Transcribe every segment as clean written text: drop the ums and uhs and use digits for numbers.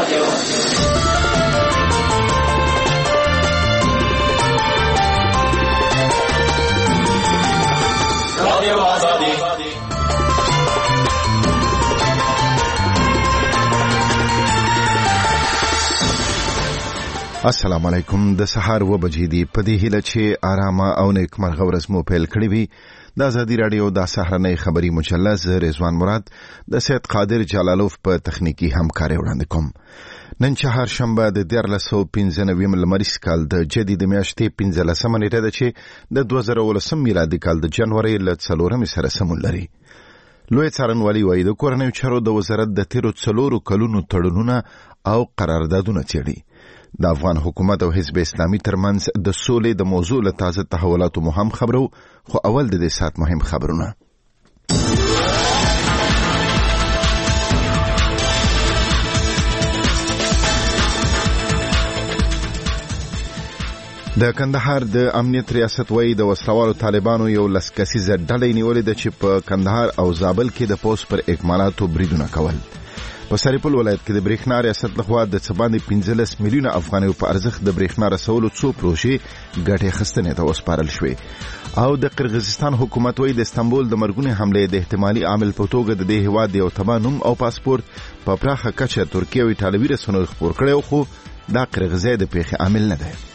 السلام علیکم. د سحر و بجې دی په دې هیله چې آرامه او نیکمرغه ورځ مو پیل کړې وي. د آزادي رادیو د سحرنۍ خبري مجلس رضوان مراد د سید قادر جلالوف په تخنیکی همکاري وړاندې کوم. نن چهارشنبه د 1395 لمریز کال د جدید میاشتې 15 نیټه ده چې د 2019 میلادي کال د جنوري ل 4 سره سمون لري. لوی څارنوالي وایي د کورنیو چارو د وزارت د تیرو 4 کلونو تړونونه او قراردادونه څېړي. د افغان حکومت او حزب اسلامي ترمنځ د سولې د موضوع له تازه تحولاتو مهم خبرو، خو اول د دې سات مهم خبرونه. د کندهار د امنیت ریاست وایي د وسلوالو طالبانو یو لسکسیزه ډلې نیولې ده چې په کندهار او زابل کې د پوس پر اکمالاتو بریدونه کول. په سرپل ولایت کې د برېښنا ریاست لخوا د څباندې 15 میلیونه افغانیو په ارزښت د برېښنا رسولو څو پروژې ګټې اخیستنې ته وسپارل شوې. او د قرغیزستان حکومت وایي د استانبول د مرګونې حملې د احتمالي عامل په توګه د دې هیواد یو تباه نوم او پاسپورت په پراخه کچه ترکیه او ایټالوي رسنیو خپور کړی، خو دا قرغیزۍ د پیښې عامل نه دی.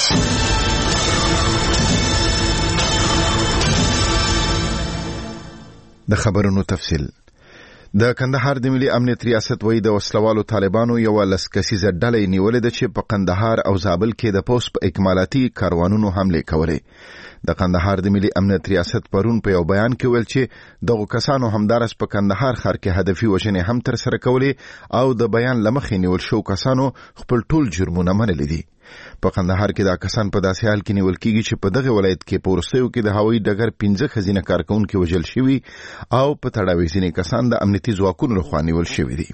د خبرونو تفصیل. د کندهار د ملي امنیت ریاست وایي د وسلوالو طالبانو یو لسکسیزه ډلې نیولې ده چې په کندهار او زابل کې د پوس په اکمالاتي کاروانونو حمله کولې. د کندهار د ملي امنیت ریاست پرون په یو بیان کې ویل چې دغه کسانو همدارس په کندهار ښار کې هدفي وژنې هم تر سره کولې او د بیان لمخې نیول شو کسانو خپل ټول جرمونه منلي دي. په کندهار کې دا کسان په داسې حال کې نیول کېږي چې په دغه ولایت کې په وروستیو کې د هوایي ډګر 15 ښځینه کارکونکي وژل شوي او په تړاو ځینې کسان د امنیتي ځواکونو لخوا نیول شوي دي.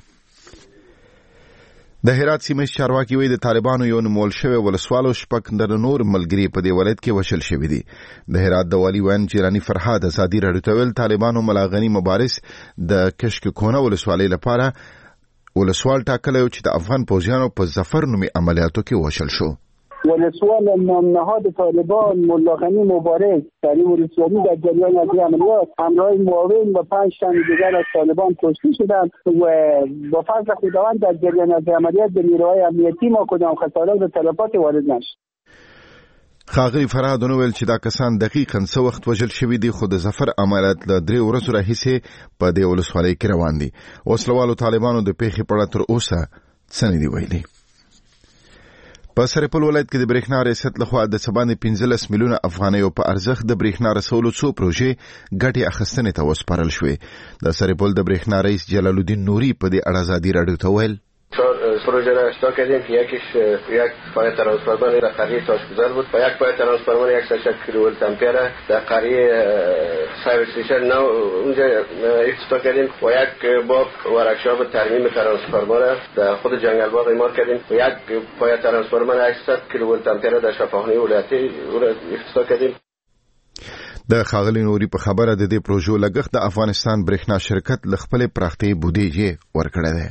د هرات سیمه چارواکي وایي د طالبانو یو نومول شوی ولسوالو شپږ د نور ملګري په دې ولایت کې وژل شوي دي. د هرات د والي وین جیرانی فرهاد ازادي راډیو ته ویل طالبانو ملاغني مبارز د کشک کونه ولسوالۍ لپاره ولسوال ټاکلی و چې د افغان پوځیانو په ظفر نومي عملیاتو کې وژل شو. ولسوال نهاد طالبان ملاغنی مبارز در این ولسوالی در جریان از عملیات همراه معاون و 5 تن دیگر از طالبان کشته شدند و با فضل خداوند در جریان از عملیات به نیروهای امنیتی ما کدام خسارات و تلفات وارد نشد. خاغلی فرهاد وویل چې دا کسان دقیقاً څه وخت وژل شوي دي، خو د ظفر عملیات له 3 ورځو راهیسې په دې ولسوالۍ کې روان دي. وسلوالو طالبانو د پیښې په اړه تر اوسه څه نه دي ویلي. په سرپل ولایت کې د برېښنا ریاست لخوا د څباندې 15 میلیونه افغانیو په ارزښت د برېښنا رسولو څو پروژې ګټې اخیستنې ته وسپارل شوې. د سرپل د برېښنا رئیس جلال الدین نوري په دې اړه ازادي راډیو ته ویل 4 پروژه را اشتراک کردیم که یکیش یک پای ترانسفورمر در قریه تاشگذار بود و یک پای ترانسفورمر 160 کیلوولت آمپر در قریه سایب استیشن نو اونجا افتتاح کردیم و یک باب ورکشاپ ترمیم ترانسفورمر در خود جنگل باغ اعمار کردیم و یک پای ترانسفورمر 800 کیلوولت آمپر در شفاخانه ولایتی افتتاح کردیم. د خاغلی نوري په خبره د دې پروژو لګښت د افغانستان برېښنا شرکت ل خپل پراختي بودیجه ورکړی دی.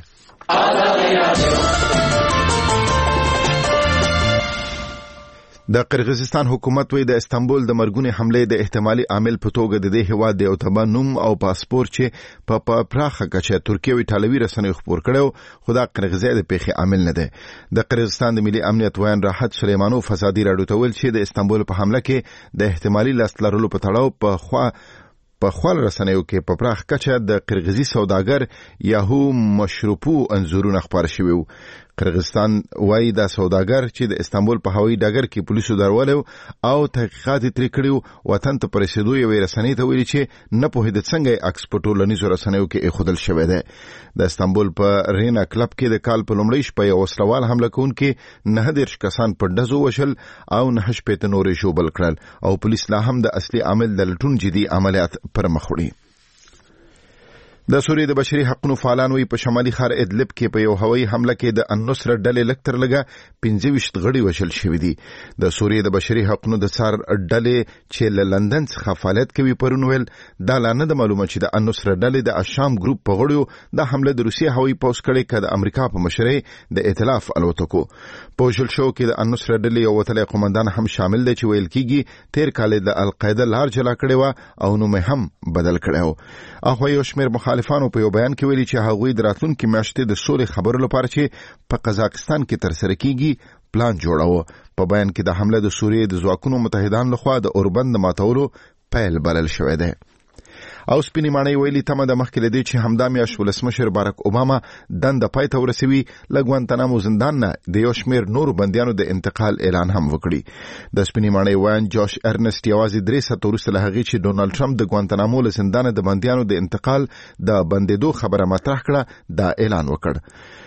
د قرغیزستان حکومت وی د استانبول د مرګونې حملې د احتمالي عامل په توګه د دې هیواد د یو تباه نوم او پاسپورت چې په پراخه کچه ترکیه او ایټالوي رسنیو خپور کړو، خو دا قرغیزۍ د پیښې عامل نه دی. د قرغیزستان د ملي امنیت وین راحت سلیمانوف ازادي راډیو ته ویل چې د استانبول په حمله کې د احتمالي لاس لرلو په تړاو په خپل رسنیو کې په پراخ کچه د قرغیزي سوداګر یاهو مشروپو انزورونه خبر شوي وو. قرغیزستان وایي دا سوداګر چې د استانبول په هوایي ډګر کې پولیسو درولو او تحقیقات ترې کړیو وطن ته پرېښودو یوې رسنۍ ته ویلي چې نه پوهېده څنګه عکس په ټولنیزو رسنیو کې ایښودل شوی دی. د استانبول په رینا کلب کې د کال په لومړۍ شپه یو وسلوال حمله کوونکي 19 کسان په ډزو وشل او 9 شپېته نورې ژوبل کړل او پولیس لا هم د اصلي عامل د لټون جدي عملیات پر مخ وړي. د سوریې د بشري حقوقو فعالان وی په شمالي ښار ادلب کې په یو هوایي حمله کې د النصر ډلې لکتر لګه 25 غړي وشل شوې دي. د سوریې د بشري حقوقو د څار ډلې چې له لندن څخه فعالیت کوي پرون ویل دا لانه د معلومه چې د النصر ډلې د اشام ګروپ په غړیو د حمله د روسیې هوایي پوځ کړي کړه د امریکا په مشرۍ د ائتلاف الوتکو په وشل شو کې د النصر ډلې یو وتلی قومندان هم شامل دی چې ویل کیږي تیر کال د القاعده لار جلا کړې و او نوم هم بدل کړی و. اخو یو شمېر مخالفانو په یو بیان کې ویلي چې هغوی د راتلونکي میاشتې د سولې خبرو لپاره چې په قزاقستان کې ترسره کیږي پلان جوړاوه. په بیان کې د حمله د سوریې د ځواکونو متحدان لخوا د اوربند ماتولو پیل بلل شوی دی. او سپینې ماڼۍ ویلي تمه د مخکې له دې چې همدا میاشت ولسمشر باراک اوباما دنده پای ته ورسوي له ګوانتانامو زندان نه د یو شمېر نورو بندیانو د انتقال اعلان هم وکړي. د سپینې ماڼۍ وایي جاش ارنسټ یوازې 3 ساعته وروسته له هغې چې ډونالډ ټرمپ د ګوانتانامو له زندانه د بندیانو د انتقال د بندېدو خبره مطرح کړه دا اعلان وکړ.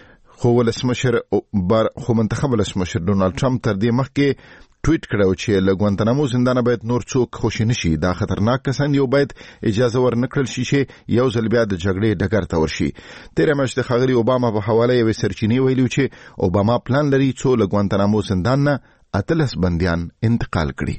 خو منتخب ولسمشر ډونالډ ټرمپ تر دې مخکې ټویټ کړو چې له ګوانتانامو زندانه باید نور څوک خوشي نشي. دا خطرناک کسان یو باید اجازه ورنکړل شي چې یو ځل بیا د جګړې ډګر ته ورشي. تېره میاشت د ښاغلي اوباما په حواله یوې سرچینې ویلي چې اوباما پلان لري څو له ګوانتانامو زندان نه 18 بندیان انتقال کړي.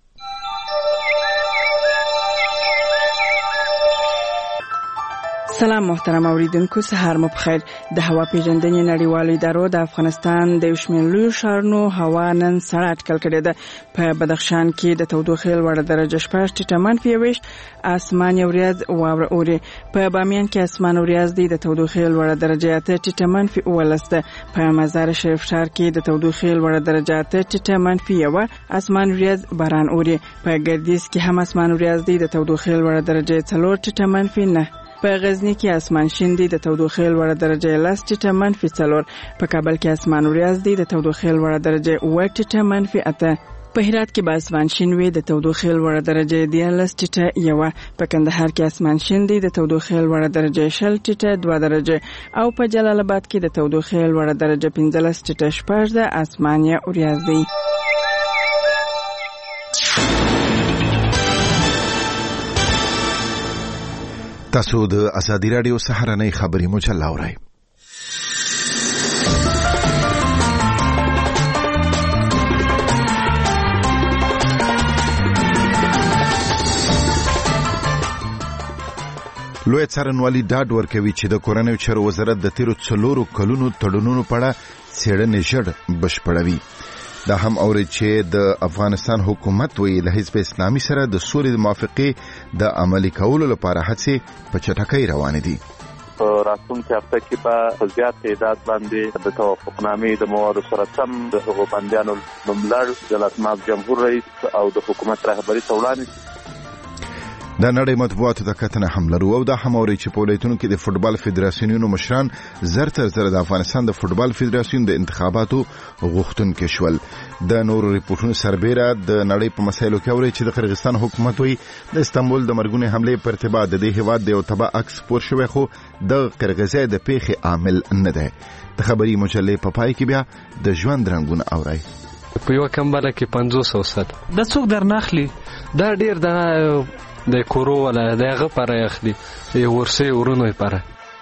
سلام محترم اوریدونکو، سهار مو بخیر. د هوا پیژندنې نړیوالو ادارو د افغانستان د شمال لوی ښارونو هوا نن سړه اټکل کړې ده. په بدخشان کې د تودوخې لوړه درجه 6 ټیټه -20 اسمان وريځ واوره اوري. په بامیان کې اسمان وريځ دی د تودوخې لوړه درجه 8 ټیټه -19 ده. په مزار شریف ښار کې د تودوخې لوړه درجه 8 ټیټه -1 اسمان وريځ باران اوري. په ګردیز کې هم اسمان وريځ دی د تودوخې لوړه درجه 4 ټیټه -9. په غزنی کې اسمان شین دی د تودوخې لوړه درجه 10 ټیټه -4. په کابل کې اسمان وريځ دی د تودوخې لوړه درجه 8 ټیټه -8. په هرات کې به اسمان شین وي د تودوخې لوړه درجه 13 ټیټه 1. په کندهار کې اسمان شین دی د تودوخې لوړه درجه 0 ټیټه 2 درجه او په جلال آباد کې د تودوخې لوړه درجه 15 ټیټه 6 د اسمان وريځ دی. تاسو د ازادي رادیو سهارنۍ خبري مجله اورئ. لوی څارنوالي ډاډ ورکوي چې د کورنیو چارو وزارت د تیرو 4 کلونو تړونونو په اړه څېړنې ژر بشپړوي. دا هم اوري چې د افغانستان حکومت وی له حزب اسلامي سره د سولې د موافقې د عملي کولو لپاره هڅې په چټکۍ روانې دي. راتلونکي هفته کې په زیات تعداد باندې د توافقنامې د موادو سره سم د هغو بندیانو نوملړ د لاسماب جمهور رئیس او د حکومت رهبري ته وړاندې د نړۍ مطبوعاتو ته کتنه هم لرو. او دا هم اوري چې په ولایتونو کې د فوټبال فدراسیونونو مشران زر تر زر د افغانستان د فوټبال فدراسیون د انتخاباتو غوښتونکي شول. د نورو ریپورتونو سربېره د نړۍ په مسایلو کې اوري چې د قرغیزستان حکومت وی د استانبول د مرګونې حملې په ارتباط د دې هیواد د یو تبع عکس خپور شوی خو د قرغیزۍ د پیښې عامل نه دی. د خبري مجلې په پای کې بیا د ژوند رنگونه اوري. په یو کمبله کې 500 سات د څوک درناخلي دا ډیر د کورو ولا دغه پر اخلي یو ورسه ورونوي پر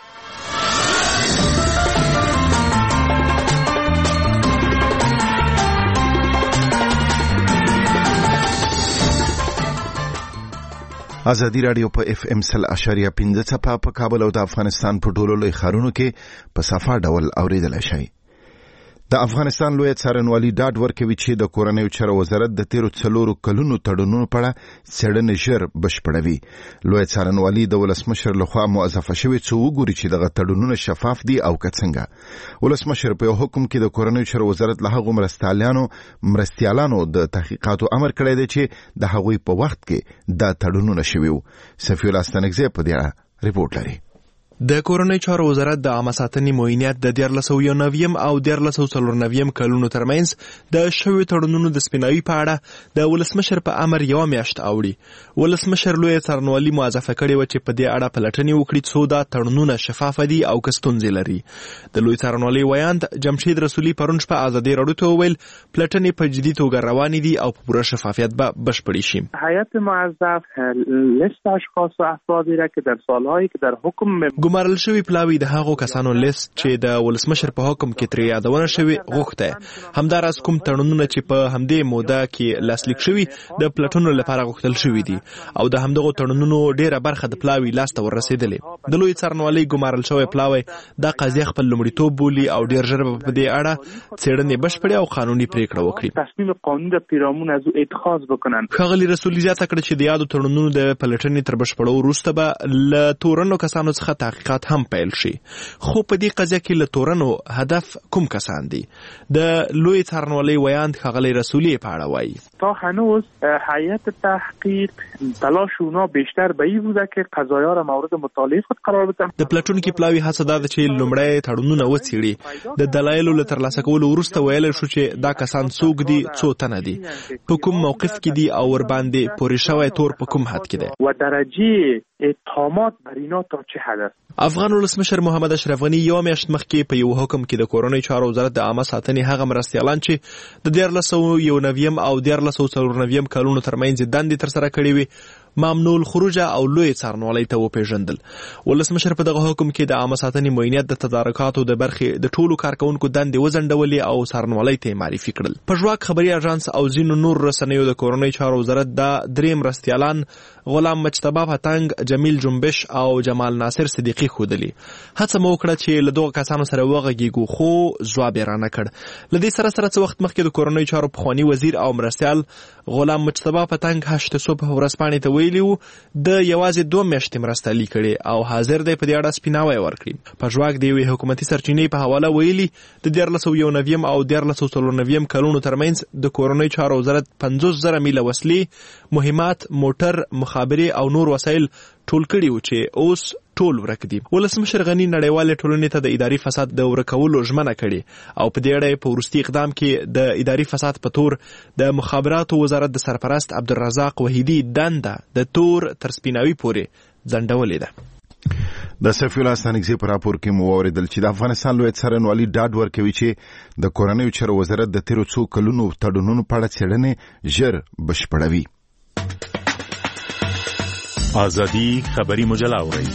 ازادي رادیو په اف ام 100.15 څپه په کابل او د افغانستان په ټولو لوی ښارونو کې په صفه ډول اوریدل شي. د افغانستان لوی څارنوالي ډاډ ورکوي چې د کورنیو چارو وزارت د تیرو 4 کلونو تړونونو په اړه څېړنې ژر بشپړوي. لوی څارنوالي د ولسمشر لخوا موظفه شوی څو وګوري چې دغه تړونونه شفاف دي او که څنګه. ولسمشر په حکم کې د کورنیو چارو وزارت له هغو مرستیالانو د تحقیقاتو امر کړی دی چې د هغوی په وخت کې دا تړونونه شوي وو. سفیر استانګزی په دې اړه ریپورت لري. د کورنۍ چارو وزارت د عامه ساتنې معاینات د 1491 او 1494 کلونو ترمنځ د شویو تړونونو د سپیناوي په اړه د ولسمشر په امر یو میاشت اوړي. ولسمشر لوی څارنوالي موظفه کړې و چې په دې اړه پلټنې وکړي څو دا تړونونه شفاف دي او کستونزې لري. د لوی څارنوالي ویاند جمشید رسولي پرون شپه ازادي راډیو ته وویل پلټنې په جدي توګه روانې دي او په پوره شفافیت به بشپړې شي. هیئت موظف لیست اشخاص و افرادی را که در سالهایی که در حکم ګمارل شوي پلاوي د هغو کسانو لیست چې د ولسمشر په حکم کې ترې یادونه شوې غوښته. همداراز کوم تړونونه چې په همدې موده کې لاسلیک شوي د پلټنو لپاره غوښتل شوي دي او د همدغو تړونونو ډیره برخه د پلاوي لاس ته ورسېدلې. د لوی څارنوالۍ ګمارل شوی پلاوی دا قضیه خپل لومړیتوب بولي او ډیر ژر به په دې اړه څېړنې بشپړې او قانوني پریکړه وکړي. تصمیم قانوني را پیرامون از او اتخاذ بکنن. ښاغلي رسولي زیاته کړه چې د یادو تړونونو د پلټنې تر بشپړو وروسته به له تورنو کسانو څخه تحقیقات هم پیل شي. خو په دې قضیه کې له تورنو هدف کوم کسان دي؟ د لوی څارنوالۍ ویاند ښاغلی رسولي په اړه وایي تا هنوز هیئت تحقیق تلاش اونا بیشتر به این بوده که قضایا را مورد مطالعه خود قرار بدن. د پلټونکي پلاوي هڅه دا ده چې لومړی تړونونه وڅېړي، د دلایلو له ترلاسه کولو وروسته ویلی شو چې دا کسان څوک دي، څو تنه دي، په کوم موقف کې دي او ورباندې پورې شوی تور په کوم حد کې دی و درجه اتهامات بر اینا تا چه حد است. افغان ولسمشر محمد اشرف غنی یو میاشت مخکې په یو حکم کې د کورنۍ چارو وزارت د عامه ساتنې هغه مرستیالان چې د 1491 او 1494 کلونو ترمنځ دندې ترسره کړې وي ممنوع الخروج او لوی څارنوالۍ ته وپېژندل. ولسمشر په دغه حکم کې د عامه ساتنې معاینات د تدارکاتو د برخې د ټولو کارکونکو دندې وځنډولې او څارنوالۍ ته معرفي کړل. پژواک خبري اژانس او ځینو نور رسنیو د کورنۍ چارو وزارت د درې مرستیالان غلام مجتبی پتنګ، جمیل جنبش او جمال ناصر صدیقي ښودلي. هڅه مو وکړه چې له دغو کسانو سره وغږیږو خو ځواب یې رانه کړ. له دې سره څه وخت مخکې د کورنۍ چارو پخواني وزیر او مرستیال غلام مجتبی پتنګ 8 صبح ورځپاڼې ته ویلي و د یوازې 2 میاشتې مرستیالي کړې او حاضر دی په دې اړه سپیناوی ورکړي. پژواک د یوې حکومتي سرچینې په حواله ویلي د 1491 او 1494 کلونو ترمنځ د کورنۍ چارو وزارت 50,000 میله وسلې، مهمات، موټر، مخابرې او نور وسایل ټول کړي و چې اوس ټول ورک دي. ولسمشر غنی نړیوالې ټولنې ته د اداري فساد د ورکولو ژمنه کړې او په دې اړه په وروستي اقدام کې د اداري فساد په تور د مخابراتو وزارت د سرپرست عبدالرزاق وحیدي دنده د تور تر سپیناوي پورې ځنډولې ده. د سفیر الله ستانکزي په راپور کې مو واوریدل چې د افغانستان لوی څارنوالي ډاډ ورکوي چې د کورنیو چارو وزارت د تیرو څو کلونو تړونونو په اړه څېړنې ژر بشپړوي. آزادی خبری مجله اورئ.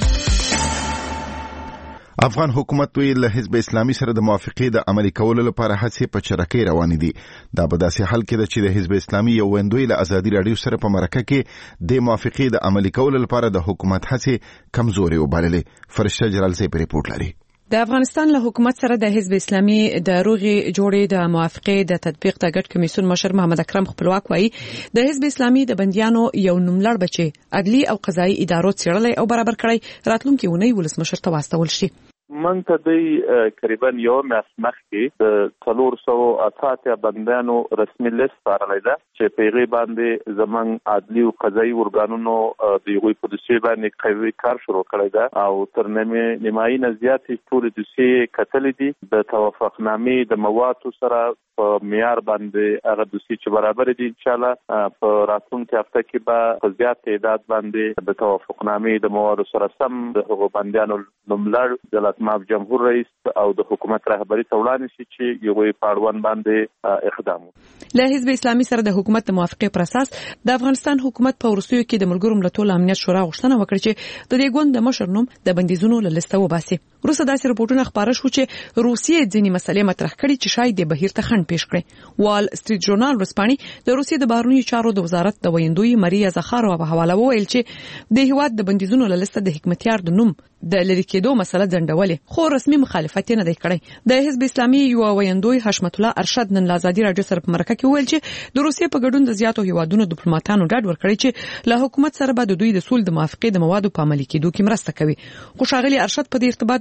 افغان حکومت وی له حزب اسلامي سره د موافقې د عملي کولو لپاره هڅې په چرکۍ روانې دي. دا په داسې حال کې ده چې د حزب اسلامي یو ویندوی له ازادي راډیو سره په مرکه کې د موافقې د عملي کولو لپاره د حکومت هڅې کمزورې وبللې. فرشته جلال سي په ریپورت لري. د افغانستان له حکومت سره د حزب اسلامي د روغي جوړې د موافقې د تطبیق د ګډ کمیسیون مشر محمد اکرم خپلواک وایي د حزب اسلامي د بنديانو یو نوملړ بچي عدلي او قضایي ادارو څېړلې او برابر کړی راتلونکي ونی ولسمشر ته واستول شي. من ته د تقریبا یو میاشت مخکې د 480 بندیانو رسمي لیست سپارلی ده چې په هغې باندې زموږ عدلي او قضایي ارګانونو د هغوی په دوسیې باندې قوي کار شروع کړی ده او تر نیمایي نه زیاتې ټولې دوسیې کتلې دي. د توافقنامې د موادو سره په معیار باندې هغه دوسیې چې برابر دي انشاءالله په راتلونکي هفته کې به په زیات تعداد باندې د توافقنامې د موادو سره سم د هغو بندیانو نوملړ ماب جمهور رئیس او د حکومت رهبری ته وړاندې شي چې یوې پاړون باندې اقدام وکړي. له حزب اسلامي سره د حکومت د موافقې پر اساس د افغانستان حکومت په وروستیو کې د ملګرو ملتونو امنیت شورا غوښتنه وکړه چې د دې ګوند د مشر نوم د بندیزونو له لیسته وباسي. وروسته داسې رپورټونه خبره شو چې روسیې ځینې مسلې مطرح کړي چې شاید د بهیر ته خنډ پیښ کړي. وال سټریټ ژورنال ورځپاڼې د روسیې د بهرنیو چارو د وزارت د ویندوی ماریا زخارova په حواله وویل چې د هیواد د بندیزونو له لیسته د حکمتیار د نوم د لری کېدو مسله ځنډولې خو رسمي مخالفت نه دی کړی. د حزب اسلامي یو ویندوی حشمت الله ارشد نن آزادي راډیو سره په مرکه کې ویل چې د روسیې په ګډون د زیاتو هیوادونو ډیپلوماټانو ډاډ ورکړی چې له حکومت سره به د دوی د سول د موافقې د موادو په عملي کېدو کې مرسته کوي. خو ښاغلي ارشد په دې ارتباط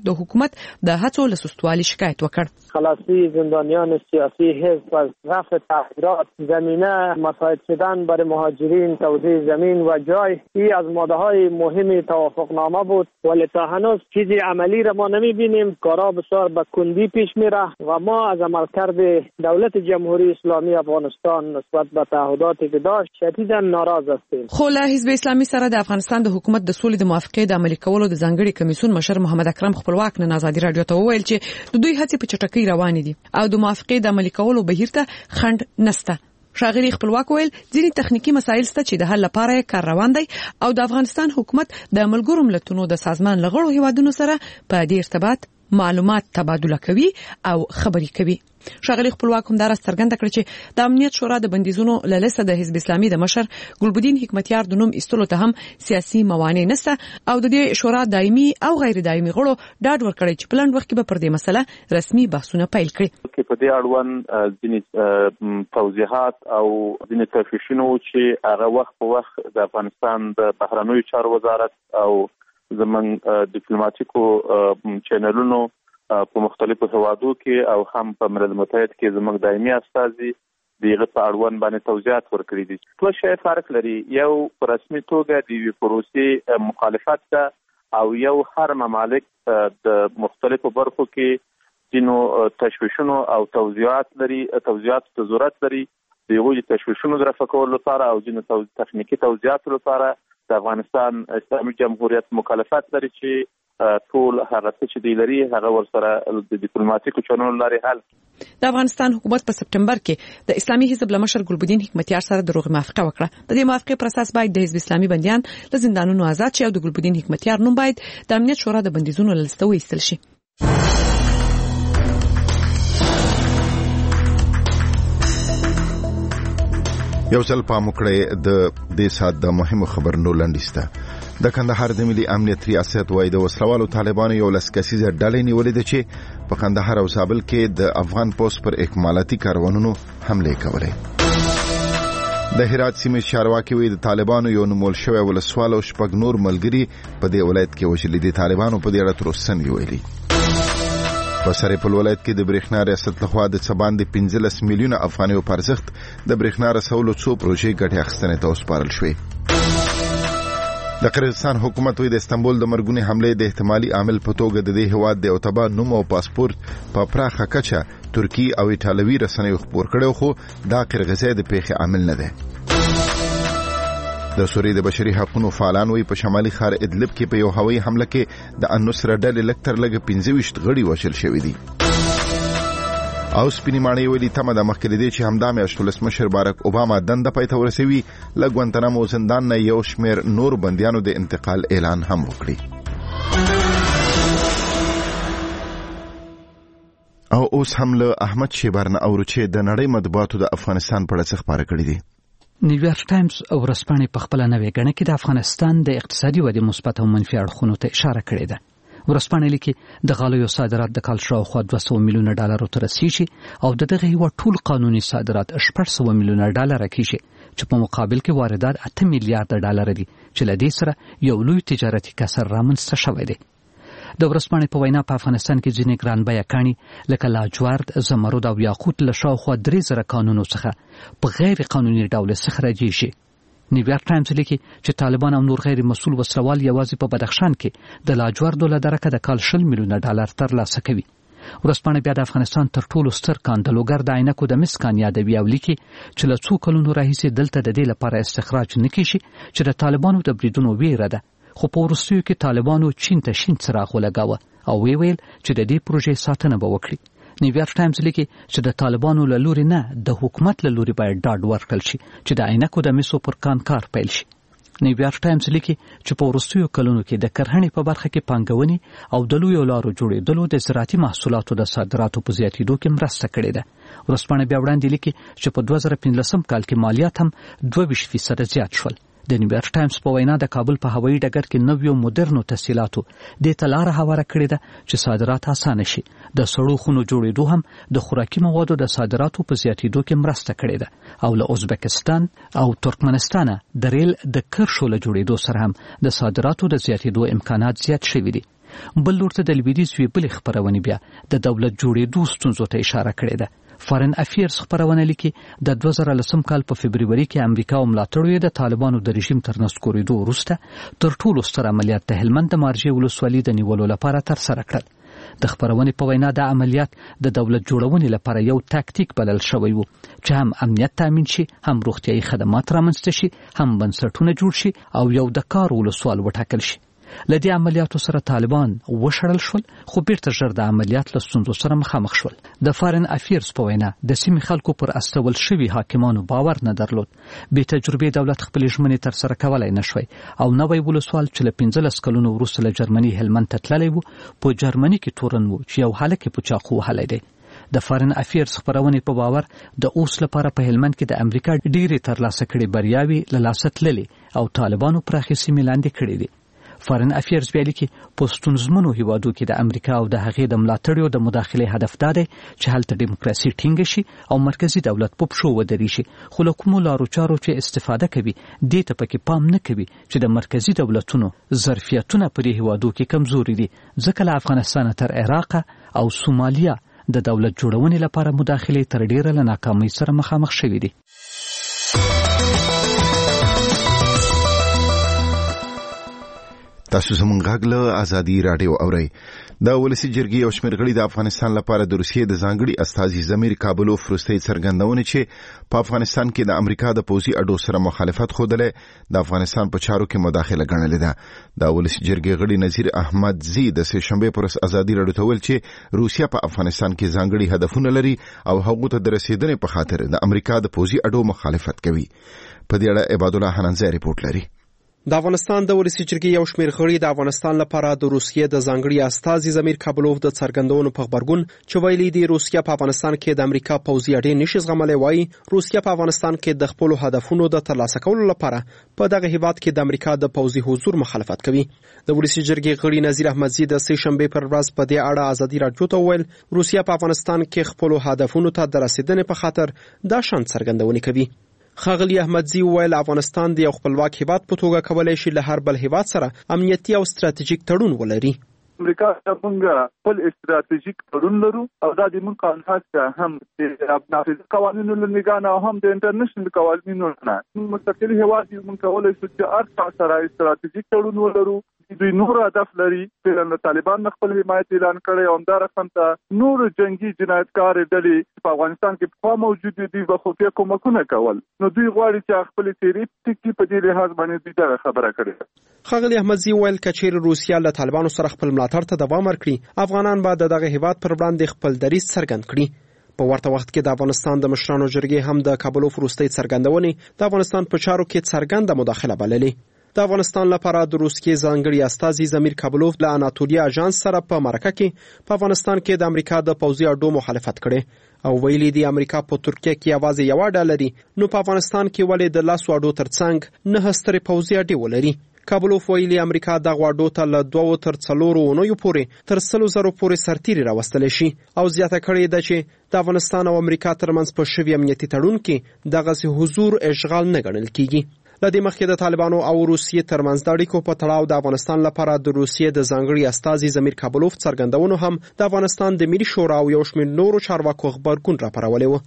د حکومت د هڅو له سستوالي شکایت وکړ. خلاصی زندانیان سیاسی، حزب و رفع تحقیرات، زمینه مساعد شدن برای مهاجرین، توزیع زمین و جای، این از ماده‌های مهم توافقنامه بود، ولی تا هنوز چیزی عملی را ما نمی‌بینیم. کارا بسیار به کندی پیش میره و ما از عملکرد دولت جمهوری اسلامی افغانستان نسبت به تعهداتی که داشت شدیداً ناراض هستیم. خو له حزب اسلامي سره د افغانستان د حکومت د سولې د موافقې د عملي کولو د ځانګړي کمیسیون مشر محمد اکرم خپلواک نن ازادي رادیو ته وویل چې د دوی هڅې په چټکۍ روان دي او د موافقې د عملي کولو بهیر ته خنډ نشته. ښاغلي خپلواک ویل ځینې تخنیکی مسایل شته چې د حل لپاره کار روان دی او د افغانستان حکومت د ملګرو ملتونو د سازمان لغړو هیوادونو سره په دې ارتباط معلومات تبادله کوي او خبري کوي. ښاغلي خپلواک هم دا څرګنده کړ چې د امنیت شورا د بندیزونو له لسته د حزب اسلامي د مشر ګلبدین حکمتیار د نوم ایستلو ته هم سیاسي موانع نشته او د دې شورا دایمي او غیر دایمي غړو ډاډ ورکړی چې په لنډ وخت کې به پر دې مسله رسمي بحثونه پیل کړي. کې په دې اړوند ځینې توضیحات او ځینې تفصیلونه چې هغه وخت په وخت د افغانستان د بهرنیو چارو وزارت او زموږ ډیپلوماټیکو چینلونو په مختلفو هوادو کې او هم په ملل متحد کې زموږ دایمي استازي دغه په اړوند باندې توضیحات ورکړي دي. ټول شی فرق لري. یو په رسمي توګه د یو پروسې مخالفت ده او یو هر ممالک د مختلفو برخو کې جنو تشویشونو او توضیحات لري، توضیحات ته ضرورت لري. دغه تشویشونو درفع کول لپاره او جنو تخنیکی توضیحات لپاره د افغانستان اسلامي جمهوریت مکلفیت لري چې ټول هغه چې دی لري هغه ورسره د ډیپلوماټیکو چانلونو لارې حل. د افغانستان حکومت په سپټمبر کې د اسلامي حزب لمشر ګلبدین حکمتیار سره د روغ موافقه وکړه. د دې موافقې پر اساس باید د حزب اسلامي بنديان له زندانونو آزاد شي او د ګلبدین حکمتیار نوم باید د امنیت شورا د بندیزونو له لسته وایستل شي. یو ځل پام وکړئ د دې سات د مهمو خبرونو لاندې د کندهار د ملي امنیت ریاست وایي د وسلوالو طالبانو یو لسکسیزه ډلې نیولې ده چې په کندهار او زابل کې د افغان پوسټ پر اکمالاتي کاروانونو حمله کولې. د هرات سیمې چارواکي وایي د طالبانو یو نومول شوی ولسوال او شپږ نور ملګري په دې ولایت کې وژلي دي. طالبانو په دې اړه تر اوسه نه ویلي. په سرپل ولایت کې د برېښنا ریاست لخوا د څباندې 15 میلیونه افغانیو په ارزښت د برېښنا رسولو څو پروژې ګټې اخیستنې ته وسپارل شوې. د قرغیزستان حکومت وایي د استانبول د مرګونې حملې د احتمالي عامل په توګه د دې هیواد د اوتبا نوم او پاسپورت په پراخه کچه ترکی او ایټالوي رسنیو خپور کړي، خو دا قرغیزي د پیښې عامل نه دی. د سوریې د بشري حقوقو فعالان وایي په شمالي ښار ادلب کې په یو هوایي حمله کې د النصره ډلې لکتر لګ 25 غړي وژل شوي دي. او سپینې ماڼۍ ویلي تمه د مخکې دی چې همدا میاشت ولسمشر بارک اوباما دنده پای ته ورسوي. له ګوانتانامو زندان نه یو شمېر نور بندیانو د انتقال اعلان هم وکړي. او اوس هم له احمد شیبر نه اورو چې د نړۍ مطبوعاتو د افغانستان په اړه څه خبره کړې دي. نیویارک ټایمز او ورځپاڼې په خپل نوې غڼه کې د افغانستان د اقتصادي ودې مثبت او منفي اړخونو ته اشاره کړې ده. ورځپاڼې لیکي د غالیو صادرات د کال شاوخوا 200 میلیونه ډالر ته رسیږي او د دغه هیواد ټول قانوني صادرات 800 میلیونه ډالر کېږي چې په مقابل کې واردات 8 میلیارډ ډالر دي چې لدې سره یو لوی تجارتي کسر رامنځته شوی دی. د ورځپاڼې په وینا په افغانستان کې ځینې ګران بیه کاني لکه لاجورد، زمرد او یاقوت له شاوخوا 3000 قانونو څخه په غیر قانوني ډول استخراجېږي. نیویارک ټایمز لیکي چې طالبان او نور غیر مسؤل وسلوال یوازې په بدخشان کې د لاجوردو له درکه د کال 10 میلیونه ډالر ترلاسه کوي. ورځپاڼه بیا د افغانستان تر ټولو ستر کاندلوګر د عینکو د مس کان یادوي او لیکي چې له څو کلونو راهیسې دلته د دې لپاره استخراج نه کیږي چې د طالبانو د بریدونو ویره ده، خو په وروستیو کې طالبانو چین ته شین څراغ ولګاوه او ویل چې د دې پروژې ساتنه به وکړي. نیویارک ټایمز لیکي چې د طالبانو له لوري نه د حکومت له لوري باید ډاډ ورکړل شي چې د عینکو د مسو پر کار پیل شي. نیویارک ټایمز لیکي چې په وروستیو کلونو کې د کرهڼې په برخه کې پانګونې او د لویو لارو جوړېدلو د زراعتي محصولاتو د صادراتو په زیاتېدو کې مرسته کړې ده. ورځپاڼه بیا وړاندې لیکي چې په 2015 کال کې مالیات هم 22% زیات شول. د نیویارک ټایمز په وینا د کابل په هوایي ډګر کې نویو مدرنو تسهیلاتو د تلار هواره کړې ده چې صادرات اسانه شي. د سړو خونو جوړېدو هم د خوراکي موادو د صادراتو په زیاتېدو کې مرسته کړې ده او له ازبکستان او ترکمنستان د ریل د کرښو له جوړېدو سره هم د صادراتو د زیاتېدو امکانات زیات شوي دي. بل لور ته د لویدیځ یوې بلې خپرونې بیا د دولت جوړېدو ستونزو ته اشاره کړې ده. فارن افیرز خپرونه لیکي د 2010 کال په فبرवरी کې امریکا او ملاتړو د طالبانو د رژیم تر نسکورېدو وروسته تر ټولو ستر عملیات د هلمند د مارجې ولسوالۍ د نیولو لپاره ترسره کړل. د خپرونې په وینا د عملیات د دولت جوړونې لپاره یو تاکتیک بلل شوی وو چې هم امنیت تامین شي، هم روغتیايي خدمات رامنځته شي، هم بنسټونه جوړ شي او یو د کار ولسوال وټاکل شي. لدې عملیاتو سره طالبان وشړل شول، خو بیرته ژر د عملیات له ستونزو سره مخامخ شول. د فارن افیرز په وینا د سیمې خلکو پر استول شوي حاکمانو باور نه درلود. بې تجربې دولت خپلې ژمنې ترسره کولی نه شوی او نوی ولسوال چې له 15 کلونو وروسته له جرمني هلمند ته تللی و، په جرمني کې تورن و چې یو هلک یې په چاقو وهلی دی. د فارن افیرز خپرونې په باور د اوس لپاره په هلمند کې د امریکا ډېرې ترلاسه کړې بریاوې له لاسه تللې او طالبانو پراخې سیمې لاندې کړې دي. فارن افیرز بیا لیکي په ستونزمنو هیوادو کې د امریکا او د هغې د ملاتړیو د مداخلې هدف دا دی چې هلته ډیموکراسي ټینګه شي او مرکزی دولت په پښو ودرېږي، خو له کومو لارو چارو چې استفاده کوي دې ته پکې پام نه کوي چې د مرکزی دولتونو ظرفیتونه په دې هیوادو کې کمزوري دي، ځکه له افغانستان تر عراق او سومالیا د دولت جوړونې لپاره مداخلې تر ډیره له ناکامۍ سره مخامخ شوي دي. تاسو زموږ غږ له ازادي رادیو اورئ. د ولسی جرګې یو شمېر غړي د افغانستان لپاره د روسیې د ځانګړي استازي ضمیر کابلوف وروستۍ څرګندونه چې په افغانستان کې د امریکا د پوځي اډو سره مخالفت ښودلی د افغانستان په چارو کې مداخله ګڼلې ده. د ولسی جرګې غړي نذیر احمد زی د سه شنبې پر ورځ ازادي رادیو ته ویل چې روسیا په افغانستان کې ځانګړي هدفونه لري او هغو ته د رسیدنې په خاطر د امریکا د پوځي اډو مخالفت کوي. په دې اړه عباد الله حنانزی ریپورت لري. د افغانستان د ولسی جرګې یو شمېر غړي د افغانستان لپاره د روسیې د ځانګړي استازي ضمیر کابلوف د څرګندونو په خبرګون چې ویلي دی روسیا په افغانستان کې د امریکا پوځي اډې نشي زغملی، وایي روسیا په افغانستان کې د خپل هدفونو د ترلاسه کولو لپاره په دغه هیواد کې د امریکا د پوځي حضور مخالفت کوي. د ولسی جرګې غړي نذیر احمدزی د سه شنبې پر ورځ په دې اړه ازادي رادیو ته ویل روسیا په افغانستان کې خپل هدفونو ته د رسیدنې په خاطر دا شان څرګندونې کوي. ښاغلي احمدزی ویل افغانستان د یو خپلواک هیواد په توګه کولی شي له هر بل هیواد سره امنیتي او ستراتیژیک تړون ولري. امریکا څنګه خپل استراتیژیک تړون لرو او دا د موږ قانونات هم د نافذ قوانینو له نگاه او هم د انټرنیشنل قوانینو نه مستقل هیواد موږ کولای شو چې هر سره استراتیژیک تړون ولرو. دوی نور هدف لري چې طالبان خپل حمایت اعلان کړي او همدارنګه ته نور جنگي جنایتکار ډلې په افغانستان کې په موجود دي په خفیه کومکونه کول، نو دوی غواړي چې خپل تیری ټکی په دې لحاظ باندې دا خبره کړي. ښاغلي احمدزی ویل کچېر روسیا له طالبانو سره خپل ملاتړ ته دوام ورکړي افغانان به دغه هیواد پر وړاندې خپل دریځ څرګند کړي. په ورته وخت کې د افغانستان د مشرانو جرګې هم د کابلوف وروستۍ څرګندونې د افغانستان په چارو کې څرګنده مداخله بللې. د افغانستان لپاره د روسیې ځانګړي استازي ضمیر کابلوف له اناتولیا اژانس سره په مرکه کې په افغانستان کې د امریکا د پوځي اډو مخالفت کړي او ویلي دی امریکا په ترکیه کې یوازې یو اډه لري، نو په افغانستان کې ولې د لاسو اډو ترڅنګ نه سترې پوځي اډې ولري. کابلوف ویلي امریکا د غواړو ته له 2 تر 4 اونیو پورې تر 100,000 پورې سرتیري راوستل شي او زیاته کړې ده چې د افغانستان او امریکا ترمنځ په شوی امنیتي تړون کې دغه حضور اشغال نه ګڼل کیږي. لدې مخکې د طالبانو او روسیې ترمنځ د اړیکو په تړاو د افغانستان لپاره د روسیې د ځانګړي استازي ضمیر کابلوف څرګندونو هم د افغانستان د ملي شورا او یو شمېر نورو چارواکو خبرګون راپارولی و.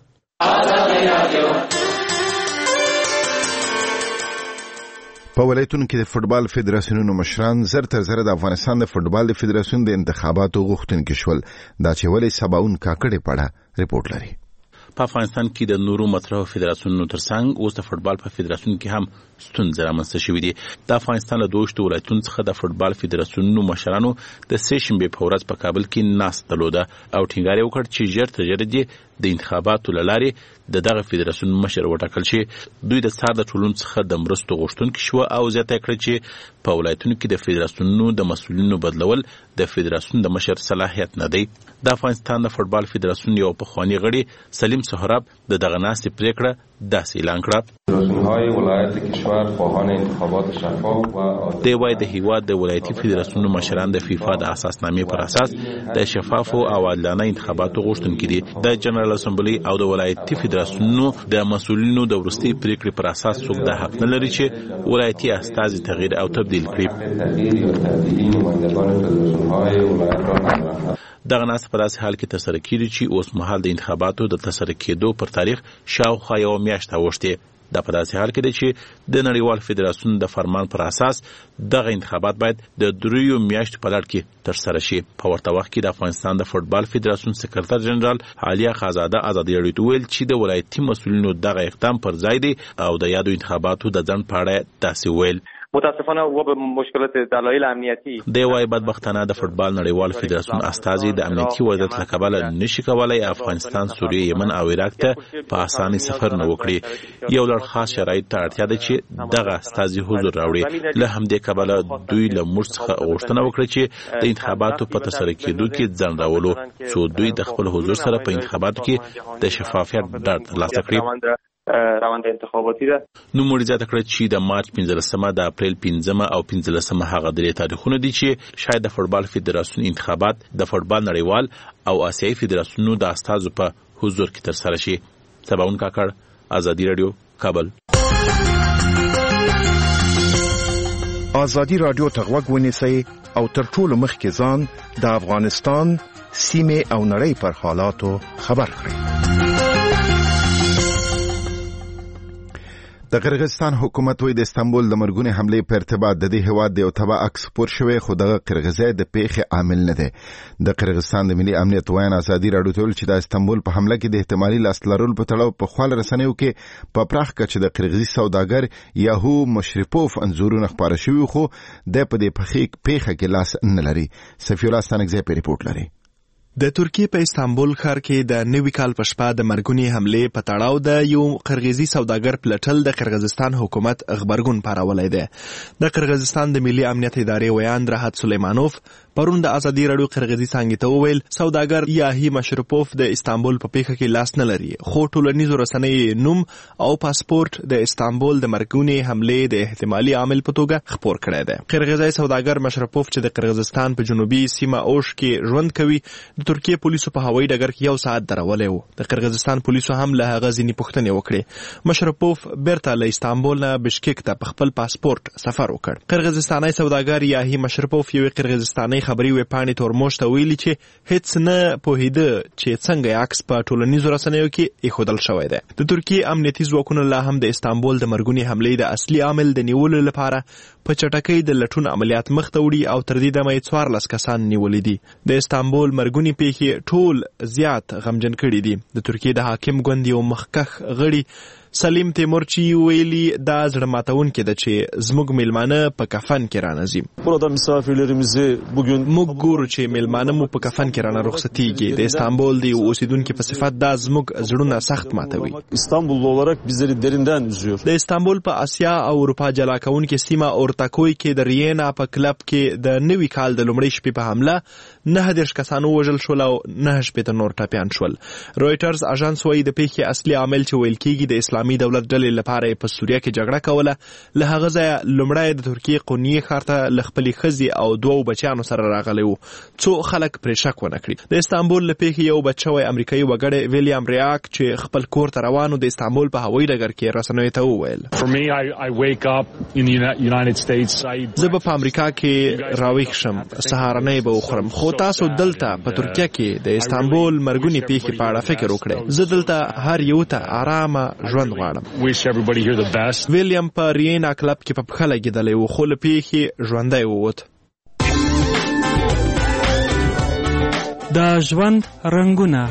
په ولایتونو کې د فوټبال فدراسیونونو مشران زر تر زر د افغانستان د فوټبال د فدراسیون د انتخاباتو غوښتونکي شول. دا چې ولې سباون کاکړې پړه ریپورت لري. په افغانستان کې د نورو مطرحو فدراسیونونو ترڅنګ اوس د فوټبال په فدراسیون کې هم ستونزې رامنځته شوې دي. د افغانستان له 2 ولایتونو څخه د فوټبال فدراسیونونو مشرانو د سه شنبې په ورځ په کابل کې ناست درلوده او ټینګار وکړ چې ژر تر ژره د انتخاباتو له لارې دغه فدراسیون مشر وټاکل شي. دوی د څار د ټولنې څخه د مرستو غوښتونکي شو او زیاته کړه چې په ولایتونو کې د فدراسیونونو د مسؤلینو بدلول د فدراسیون د مشر صلاحیت نه دی. د افغانستان د فوټبال فدراسیون یو پخوانی غړي سلیم سهراب دغه ناستې پریکړه داسې اعلان کړه. فدراسیون‌های ولایت کشور خواهان انتخابات شفاف و دی وای د هیواد د ولایتي فدراسیونونو مشران د فیفا د اساسنامې پر اساس د شفاف او عادلانه انتخاباتو غوښتونکي دي. د جنرال اسمبلی او د ولایتي فدراسیونونو د مسؤلینو د وروستي پریکړې پر اساس څوک د حق نه لري چې ولایتي استازي تغییر او تبدیل کړي. دغه ناست په داسې حال کې ترسره کیږي چې اوس مهال د انتخاباتو د ترسره کېدو پر تاریخ شاوخوا یوه میاشت اوښتې. دا په داسې حال کې دی چې د نړیوال فدراسیون د فرمان پر اساس دغه انتخابات باید د 3 میاشتو په لړ کې ترسره شي. په ورته وخت کې د افغانستان د فوټبال فدراسیون سکرټر جنرال عالیه خازاده ازادي راډیو ته ویل چې د ولایتي مسؤلینو دغه اقدام پر ځای دی او د یادو انتخاباتو د ځنډ په اړه داسې ویل. متاسفانه و به مشکلات دلایل امنیتی دی وای بدبختانه د فوټبال نړیوال فدراسیون استازي د امنیتي وضعیت له کبله نشي کولای افغانستان، سوریه، یمن او عراق ته په اسانۍ سفر نه وکړي. یو لړ خاص شرایط ته اړتیا ده چې دغه استازي حضور راوړي. له همدې کبله دوی له موږ څخه غوښتنه وکړه چې د انتخاباتو په ترسره کېدو کې ځنډ راولو څو دوی د خپل حضور سره په انتخاباتو کې د شفافیت ډاډ ترلاسه کړي. روند انتخاباتی ده. نو موږ زیاته کړه چې د مارچ 15مه د اپریل 5مه او 15مه هغه درې تاریخونه دي چې شاید د فوټبال فدراسیون انتخابات د فوټبال نړیوال او آسیایي فدراسیونونو د استازو په حضور کې ترسره شي. سباون کاکړ، ازادي رادیو، کابل. ازادي رادیو ته غوږ ونیسئ او تر ټولو مخکې ځان د افغانستان سیمه او نړۍ پر حالاتو خبر کړئ. د قرغیزستان حکومت وی د استانبول د مرګونې حمله په ارتباط د دې هواد د یو تبع عکس پور شوی، خو دغه قرغیزي د پیښې عامل نه دی. د قرغیزستان د ملي امنیت وایي ازادي راډیو ته چې د استانبول په حمله کې د احتمالي لاس لرلو په تړاو په خپل رسنیو کې په پراخ کچه د قرغیزي سوداګر یاهو مشرپوف انزورونه خبره شوی، خو د په دې پیښه کې لاس نه لري. سفیر الله ستانکزی په ریپورت لري. د ترکیه په استانبول ښار کې د نوي کال په شپه د مرګونې حملې په تړاو د یو قرغیزي سوداګر پلټل د قرغیزستان حکومت خبرګون پارولی دی. د قرغیزستان د ملي امنیت ادارې ویان راحت سلیمانوف پرون د ازادي راډیو قرغیزي څانګې ته وویل سوداګر یاهی مشرپوف د استانبول په پیښه کې لاس نه لري، خو ټولنیزو رسنیو نوم او پاسپورت د استانبول د مرګونې حملې د احتمالي عامل په توګه خپور کړی دی. قرغیزي سوداګر مشرپوف چې د قرغیزستان په جنوبي سیمه اوش کې ژوند کوي، د ترکیه پولیسو په هوایي ډګر کې 1 ساعت درولې و. د قرغیزستان پولیسو هم له هغه ځینې پوښتنې وکړې. مشرپوف بیرته له استانبول نه بشکک ته په خپل پاسپورت سفر وکړ. قرغیزستاني سوداګر یاهی مشرپوف یو قرغیزستاني خبري ویبپاڼې تورموش ته ویلي چې هیڅ نه پوهیده چې څنګه عکس په ټولنیزو رسنیو کې ایښودل شوی دی. د ترکیه امنیتي ځواکونو لا هم د استانبول د مرګونې حملې د اصلي عامل د نیولو لپاره په چټکۍ د لټون عملیات مخ ته وړي او تر دې دمه 14 کسان نیولې دي. د استانبول مرګونې پیښې ټول زیات غمجن کړي دي. د ترکیه د حاکم ګوند یو مخکښ غړي سلیم تیمورچی ویلي دا زړه ماتونکې ده چې زموږ میلمانه په کفن کې رانځي. موږ ګورو چې میلمانه مو په کفن کې رانه رخصتیږي. د استانبول د اوسیدونکو په صفت دا زموږ زړونه سخت ماتوي. د استانبول په اسیا او اروپا جلا کوونکې سیمه اورتاکوی کې د رینا په کلب کې د نوي کال د لومړۍ شپې په حمله 9 کسانو وژل شول او 9 شپې نور ټپیان شول. رويټرز اژانس وايي د پیښې اصلي عامل چې ویل کېږي د اسلامي دولت ډلې لپاره په سوریه کې جګړه کوله. له هغه ځایه لومړی د ترکیه قونیه ښار ته له خپلې ښځې او 2 بچیانو سره راغلی و. څو خلک پرې شک ونه کړي. د استانبول له پیښې یو بچوی امریکایي وګړی ویلیام ریاک چې خپل کور ته روانو د استانبول په هوایي ډګر کې رسنیو ته وویل زه به په امریکا کې راویښ شم، سهارنۍ به وخورم، خو تاسو دلته په ترکیه کې د استانبول مرګونې پیښې په اړه فکر وکړئ. زه دلته هر یو ته آرامه ژوند غواړم. ویلیام په رینا کلب کې په پښه لګېدلی و، خو له پیښې ژوندی ووت. د ژوند رنګونه.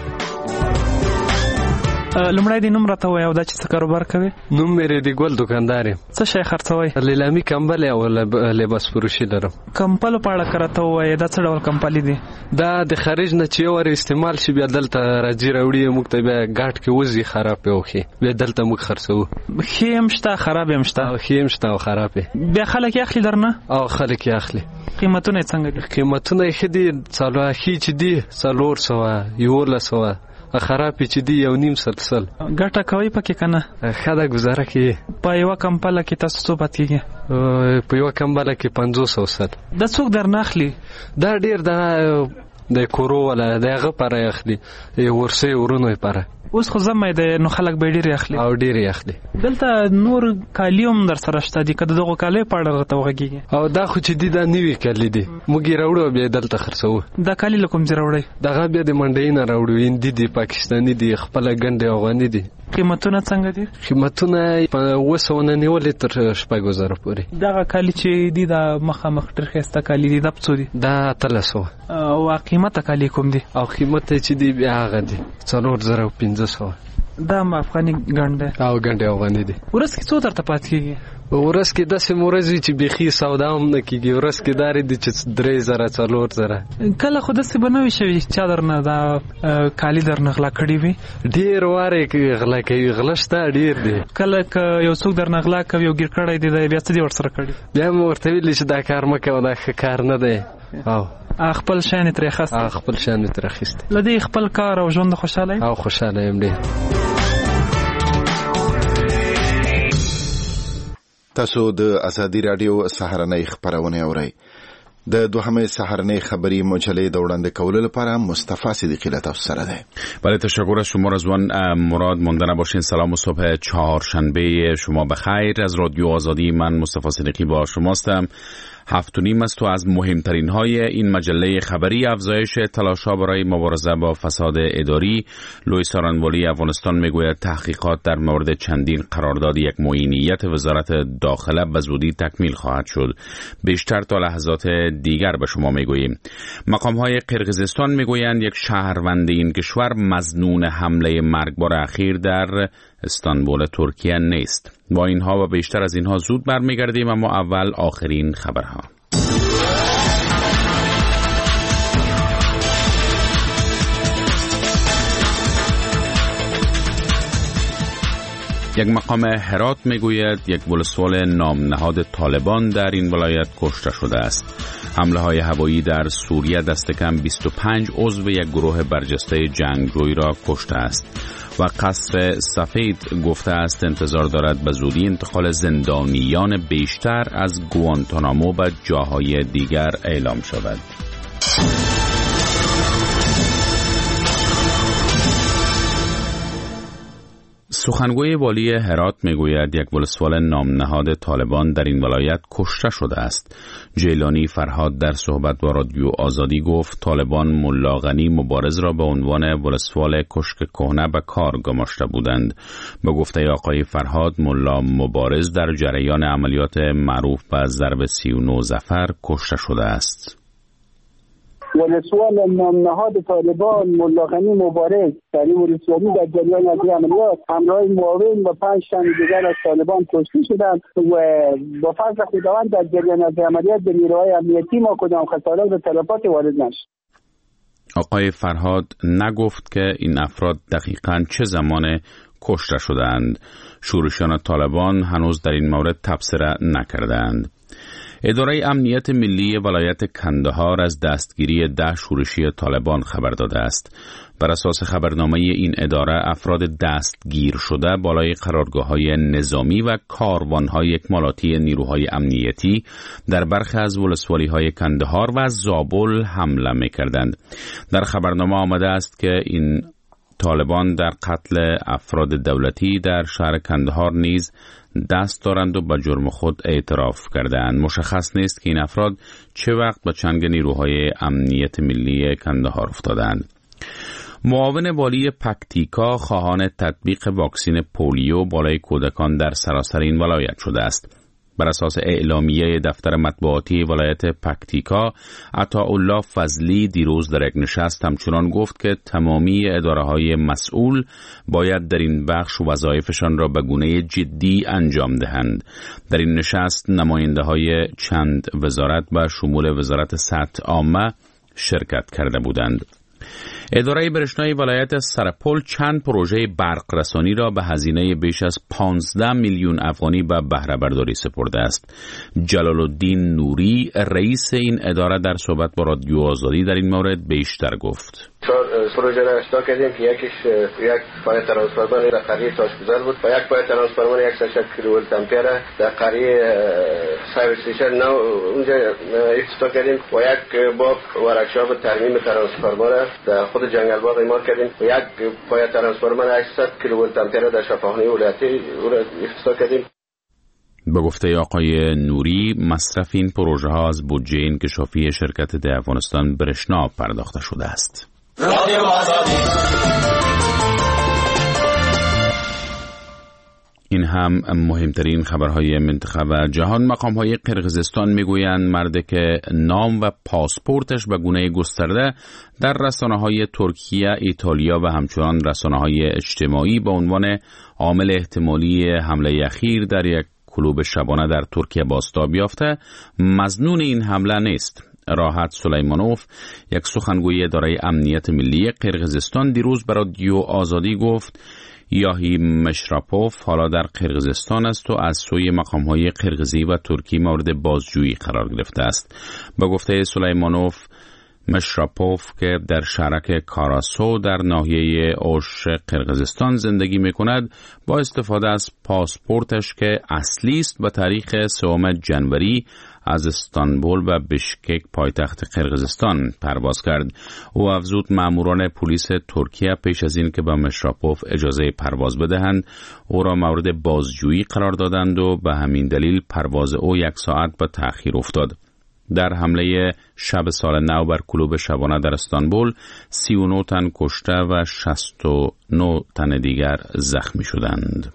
لمړی د نوم راته وایي او دا چې څه کاروبار کوي؟ نوم مې ریډي ګل دکاندار یم. څه شی خرڅوئ؟ لیلامي کمبل او لباس فروشي لرم. کمپلو په اړه که راته ووایې دا څه ډول کمپلې دي؟ دا د خارج نه چې یو وار استعمال شي بیا دلته راځي راوړي موږ ته بیا ګاټ کې وځي خراب یې وښي بیا دلته موږ خرڅوو. ښې هم شته خراب هم شته؟ ښې هم شته او خراب یې. بیا خلک یې اخلي درنه؟ او خلک یې اخلي. قیمتونه یې څنګه دي؟ قیمتونه یې ښه دي. ښې چې دي 400 1100 خراب چې دی 1.5 سلسل ګټه کوي پکې کنه خدا گزاره کوي په یو کمپله کې تاسو څو پات کیږي په یو کمپله کې 500 سل د څوک درناخلي دا ډیر د کورو ولا دغه پر اخلي ورسه ورونو پر اوس خو زمای د نو خلک به ډیر اخلي او ډیر اخلي دلته نور کالیوم در سره شته دي کده دغه کالی پاړه ته وګیږي او دا خو چې دي دا نیوي کالی دي موږ راوړو به دلته خرڅو دا کالی لکم زی راوړی دغه بیا د منډې نه راوړو هندي دي پاکستاني دي خپل ګنده افغاني دي قیمتونه څنګه دي قیمتونه په 200 نیولې تر 5000 پورې دغه کالی چې دي دا مخامخ تر خسته کالی دي د پڅو دي دا 300 او قیمت کالی کوم دي او قیمت چې دي بیا هغه دي 4500 دا افغاني ګنده او ګنده افغاني دي ورس کې څو درته پات کیږي ورس کې د سمورزي چې بيخي سودا هم نه کیږي ورس کې داري دي چې 3000 4000 کله خود څه بنوي شوی چې درنه دا کالی درنه غلا کړی وي ډیر واره کې غلا کوي غلشته ډیر دي کله یو څوک درنه غلا کوي یو ګیر کړی دی بیا څه دی ورسره کړی بیا ورته ویل چې دا کار مکه دا کار نه دی او خپل شان ترې خسته خپل شان ترې خسته لدی خپل کار او ژوند خوشاله او خوشاله يم ډیر تاسو د ازادي رادیو سهارنۍ خبرونه اورئ د دوهمه سهارنۍ خبری مجله د وړاندې کولو لپاره مصطفی صدیقی له تاسو سره ده. بله تشکر از شما رضوان. مراد مانده نباشین. سلام و صبح چهارشنبه شما بخیر. از رادیو آزادی من مصطفی صدیقی با شماستم. 7.5 است و از مهمترین های این مجله خبری افزایش تلاش‌ها برای مبارزه با فساد اداری. لوی سارنوالی افغانستان میگوید تحقیقات در مورد چندین قرارداد یک معینیت وزارت داخله به زودی تکمیل خواهد شد. بیشتر تا لحظات دیگر به شما میگوییم. مقام‌های قرقیزستان میگویند یک شهروند این کشور مظنون حمله مرگبار اخیر در استانبول ترکیه نیست. با اینها و بیشتر از اینها زود برمیگردیم، اما اول آخرین خبرها. یک مقام هرات میگوید یک ولسوال نامنهاد طالبان در این ولایت کشته شده است. حمله های هوایی در سوریه دست کم 25 عضو یک گروه برجسته جنگجوی را کشته است و قصر سفید گفته است انتظار دارد به زودی انتقال زندانیان بیشتر از گوانتانامو به جاهای دیگر اعلام شود. سخنگوی والی هرات میگوید یک ولسوال نامنهاد طالبان در این ولایت کشته شده است. جیلانی فرهاد در صحبت با رادیو آزادی گفت طالبان ملا غنی مبارز را به عنوان ولسوال کشک کهنه به کار گماشته بودند. به گفته آقای فرهاد ملا مبارز در جریان عملیات معروف به ضرب 39 ظفر کشته شده است. ولسوال نامنهاد طالبان ملا غنی مبارز کریم الاسلامی در جریان از عملیات همراه معاون و 5 تن دیگر از طالبان کشته شدند و با فضل خداوند در جریان از عملیات به نیروهای امنیتی ما کدام خسارات و تلفات وارد نشد. آقای فرهاد نگفت که این افراد دقیقاً چه زمان کشته شدند. شورشیان طالبان هنوز در این مورد تبصره نکردند. اداره امنیت ملی ولایت کندهار از دستگیری 10 شورشی طالبان خبر داده است. بر اساس خبرنامه این اداره افراد دستگیر شده بالای قرارگاه‌های نظامی و کاروان‌های اکمالاتی نیروهای امنیتی در برخی از ولسوالی‌های کندهار و زابل حمله می‌کردند. در خبرنامه آمده است که این طالبان در قتل افراد دولتی در شهر کندهار نیز دست دارند و به جرم خود اعتراف کردند. مشخص نیست که این افراد چه وقت به چنگ نیروهای امنیت ملی کندهار افتادند. معاون والی پکتیکا خواهان تطبیق واکسن پولیو بالای کودکان در سراسر این ولایت شده است. بر اساس اعلامیه دفتر مطبوعاتی ولایت پکتیکا، عطاالله فضلی دیروز در یک نشست همچنان گفت که تمامی اداره‌های مسئول باید در این بخش وظایفشان را به گونه جدی انجام دهند. در این نشست نماینده‌های چند وزارت به شمول وزارت سطح عامه شرکت کرده بودند. اداره برشنایی ولایت سرپل چند پروژه برق رسانی را به هزینه بیش از 15 میلیون افغانی به بهره برداری سپرده است. جلال الدین نوری رئیس این اداره در صحبت با رادیو آزادی در این مورد بیشتر گفت. پروژه را اشتراک کردیم که یکیش یک پای ترانسفورمر در قریه تاشگذار بود و یک پای ترانسفورمر 160 کیلوولت آمپر در قریه سایب استیشن نو اونجا افتتاح کردیم و یک باب ورکشاپ ترمیم ترانسفورمر در خود جنگل باغ اعمال کردیم و یک پای ترانسفورمر 800 کیلوولت آمپر در شفاخانه ولایتی اون را افتتاح کردیم. به گفته آقای نوری مصرف این پروژه ها از بودجه انکشافی شرکت دی افغانستان برشنا پرداخته شده است. این هم مهمترین خبرهای منطقه و جهان. مقام‌های قرقیزستان میگویند مردی که نام و پاسپورتش به گونه گسترده در رسانه‌های ترکیه، ایتالیا و همچنان رسانه‌های اجتماعی به عنوان عامل احتمالی حمله اخیر در یک کلوب شبانه در ترکیه بازتاب یافته، مظنون این حمله نیست. راحت سلیمانوف، یک سخنگوی اداره امنیت ملی قرقیزستان، دیروز به رادیو آزادی گفت یاهی مشراپوف حالا در قرقیزستان است و از سوی مقام‌های قرقیزی و ترکی مورد بازجویی قرار گرفته است. به گفته سلیمانوف، مشراپوف که در شهرک کاراسو در ناحیه اوش قرقیزستان زندگی می‌کند، با استفاده از پاسپورتش که اصلی است به تاریخ 3 جنوری از استانبول و بشکک پایتخت قرقیزستان پرواز کرد. او افزود ماموران پلیس ترکیه پیش از این که به مشراپوف اجازه پرواز بدهند او را مورد بازجویی قرار دادند و به همین دلیل پرواز او 1 ساعت به تأخیر افتاد. در حمله شب سال نو بر کلوب شبانه در استانبول 39 تن کشته و 69 تن دیگر زخمی شدند.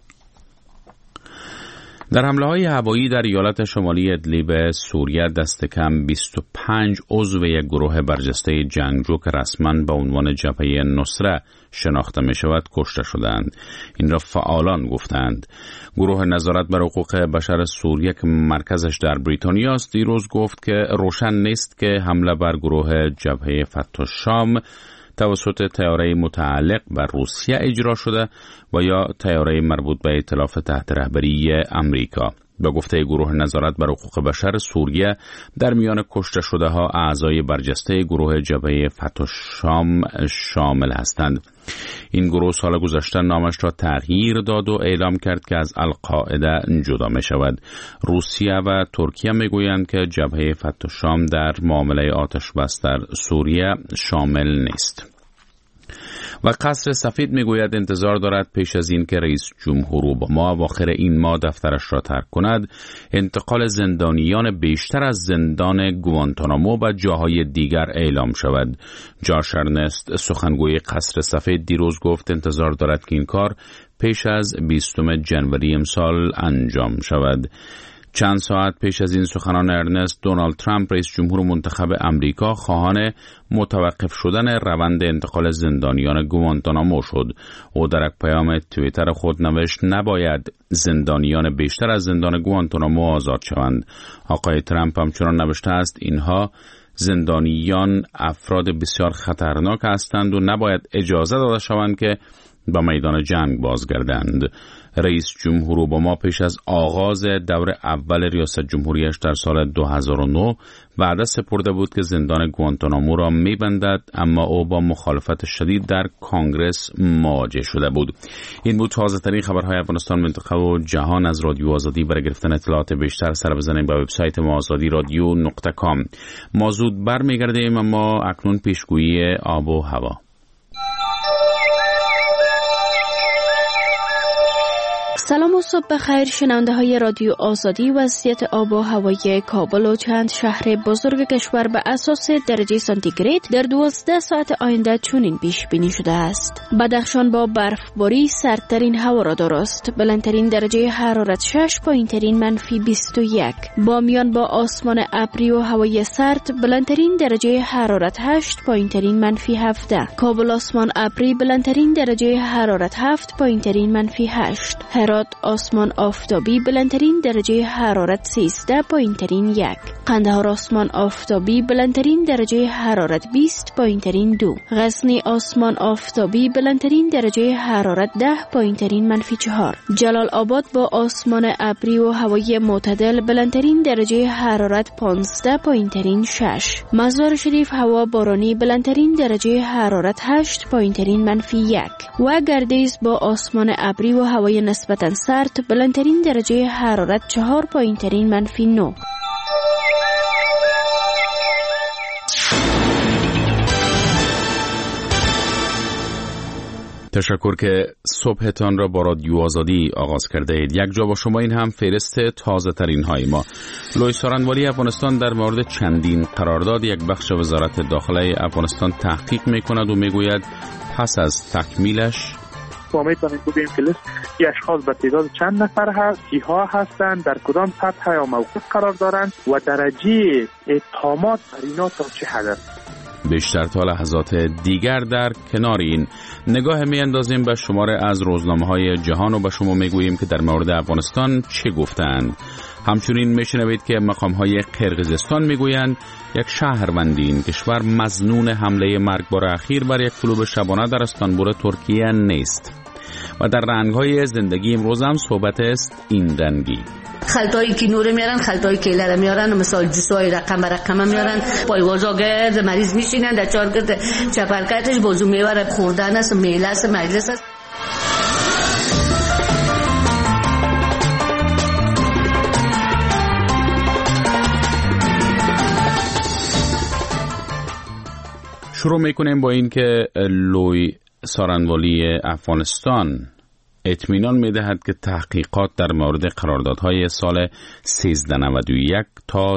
در حمله‌های هوایی در ایالت شمالی ادلیب سوریه دست کم 25 عضو یک گروه برجسته جنگجو که رسما به عنوان جبهه نصره شناخته می شود کشته شدند. این را فعالان گفتند. گروه نظارت بر حقوق بشر سوریه که مرکزش در بریتانیا است دیروز گفت که روشن نیست که حمله بر گروه جبهه فتح الشام توسط طیاره متعلق بر روسیه اجرا شده و یا طیاره مربوط به ائتلاف تحت رهبری امریکا. به گفته گروه نظارت بر حقوق بشر سوریه در میان کشته شده ها اعضای برجسته گروه جبهه فتح الشام شامل هستند. این گروه سال گذشته نامش را تغییر داد و اعلام کرد که از القاعده جدا می شود. روسیه و ترکیه می گویند که جبهه فتح الشام در معامله آتش بس در سوریه شامل نیست. و قصر سفید میگوید انتظار دارد پیش از این که رئیس جمهور اوباما اواخر این ماه دفترش را ترک کند، انتقال زندانیان بیشتر از زندان گوانتانامو و جاهای دیگر اعلام شود. جاش ارنست، سخنگوی قصر سفید، دیروز گفت انتظار دارد که این کار پیش از 20 جنوری امسال انجام شود. چند ساعت پیش از این سخنان ارنست، دونالد ترامپ رئیس جمهور منتخب امریکا خواهان متوقف شدن روند انتقال زندانیان گوانتانامو شد. او در یک پیام توییتر خود نوشت نباید زندانیان بیشتر از زندان گوانتانامو آزاد شوند. آقای ترامپ همچنان نوشته است اینها زندانیان افراد بسیار خطرناک هستند و نباید اجازه داده شوند که به میدان جنگ بازگردند. رئیس جمهور اوباما پیش از آغاز دور اول ریاست جمهوریش در سال 2009 وعده سپرده بود که زندان گوانتانامو را میبندد، اما او با مخالفت شدید در کانگرس مواجه شده بود. این بود تازه ترین خبرهای افغانستان، منطقه و جهان. از رادیو آزادی برای گرفتن اطلاعات بیشتر سر بزنید به وبسایت ما azadiradyo.com. ما زود برمیگردیم، اما اکنون پیشگویی آب و هوا. سلام و صبح بخیر شنونده های رادیو آزادی. وضعیت آب و هوای کابل و چند شهر بزرگ کشور به اساس درجه سانتیگراد در 12 ساعت آینده چنین پیش بینی شده است. بدخشان با برفباری سردترین هوا را دارست. بلندترین درجه حرارت 6، پایینترین منفی 21. بامیان با آسمان ابری و هوای سرد، بلندترین درجه حرارت 8، پایینترین منفی 17. کابل آسمان ابری، بلندترین درجه حرارت 7، پایینترین منفی 8. آسمان آفتابی، بلندترین درجه حرارت 13، پایینترین 1. قندهار آسمان آفتابی بلندترین درجه حرارت 20 پایینترین 2. غزنی آسمان آفتابی بلندترین درجه حرارت 10 پایینترین منفی 4. جلال آباد با آسمان ابری و هوای معتدل بلندترین درجه حرارت 15 پایینترین 6. مزار شریف هوا بارانی بلندترین درجه حرارت 8 پایینترین منفی 1 و گردیز با آسمان ابری و هوای نسبتا سرد بلندترین درجه حرارت 4 پایینترین منفی 9. تشکر که صبحتان را با رادیو آزادی آغاز کرده اید. یک جا با شما این هم فهرست تازه ترین های ما. لوی سارنوالی افغانستان در مورد چندین قرارداد یک بخش وزارت داخله افغانستان تحقیق می کند و می گوید پس از تکمیلش میتونیم بگیم که لیست اشخاص به تعداد چند نفر هست، کیها هستند، در کدام سطح یا موقف قرار دارند و درجه اتهامات بر اینا تا چه حد است. بیشتر تا لحظات دیگر در کنار این نگاه می اندازیم به شماره از روزنامه‌های جهان و به شما می گوییم که در مورد افغانستان چه گفتند. همچنین می شنوید که مقام‌های قرقیزستان می گویند یک شهروندی این کشور مظنون حمله مرگبار اخیر بر یک کلوب شبانه در استانبول ترکیه نیست. و در رنگ‌های زندگی امروز هم صحبت است این رنگی. خلطایی که نور میارن، خلطایی که لره میارن، مثال جوسای رقم به رقم میارن، پایوازا گرد مریض میشینن در چارگرد چپرکتش بازو میوره، خوردن است، میله است، مجلس است. شروع میکنیم با این که لوی سارنوالی افغانستان اطمینان می‌دهد که تحقیقات در مورد قراردادهای سال 1391 تا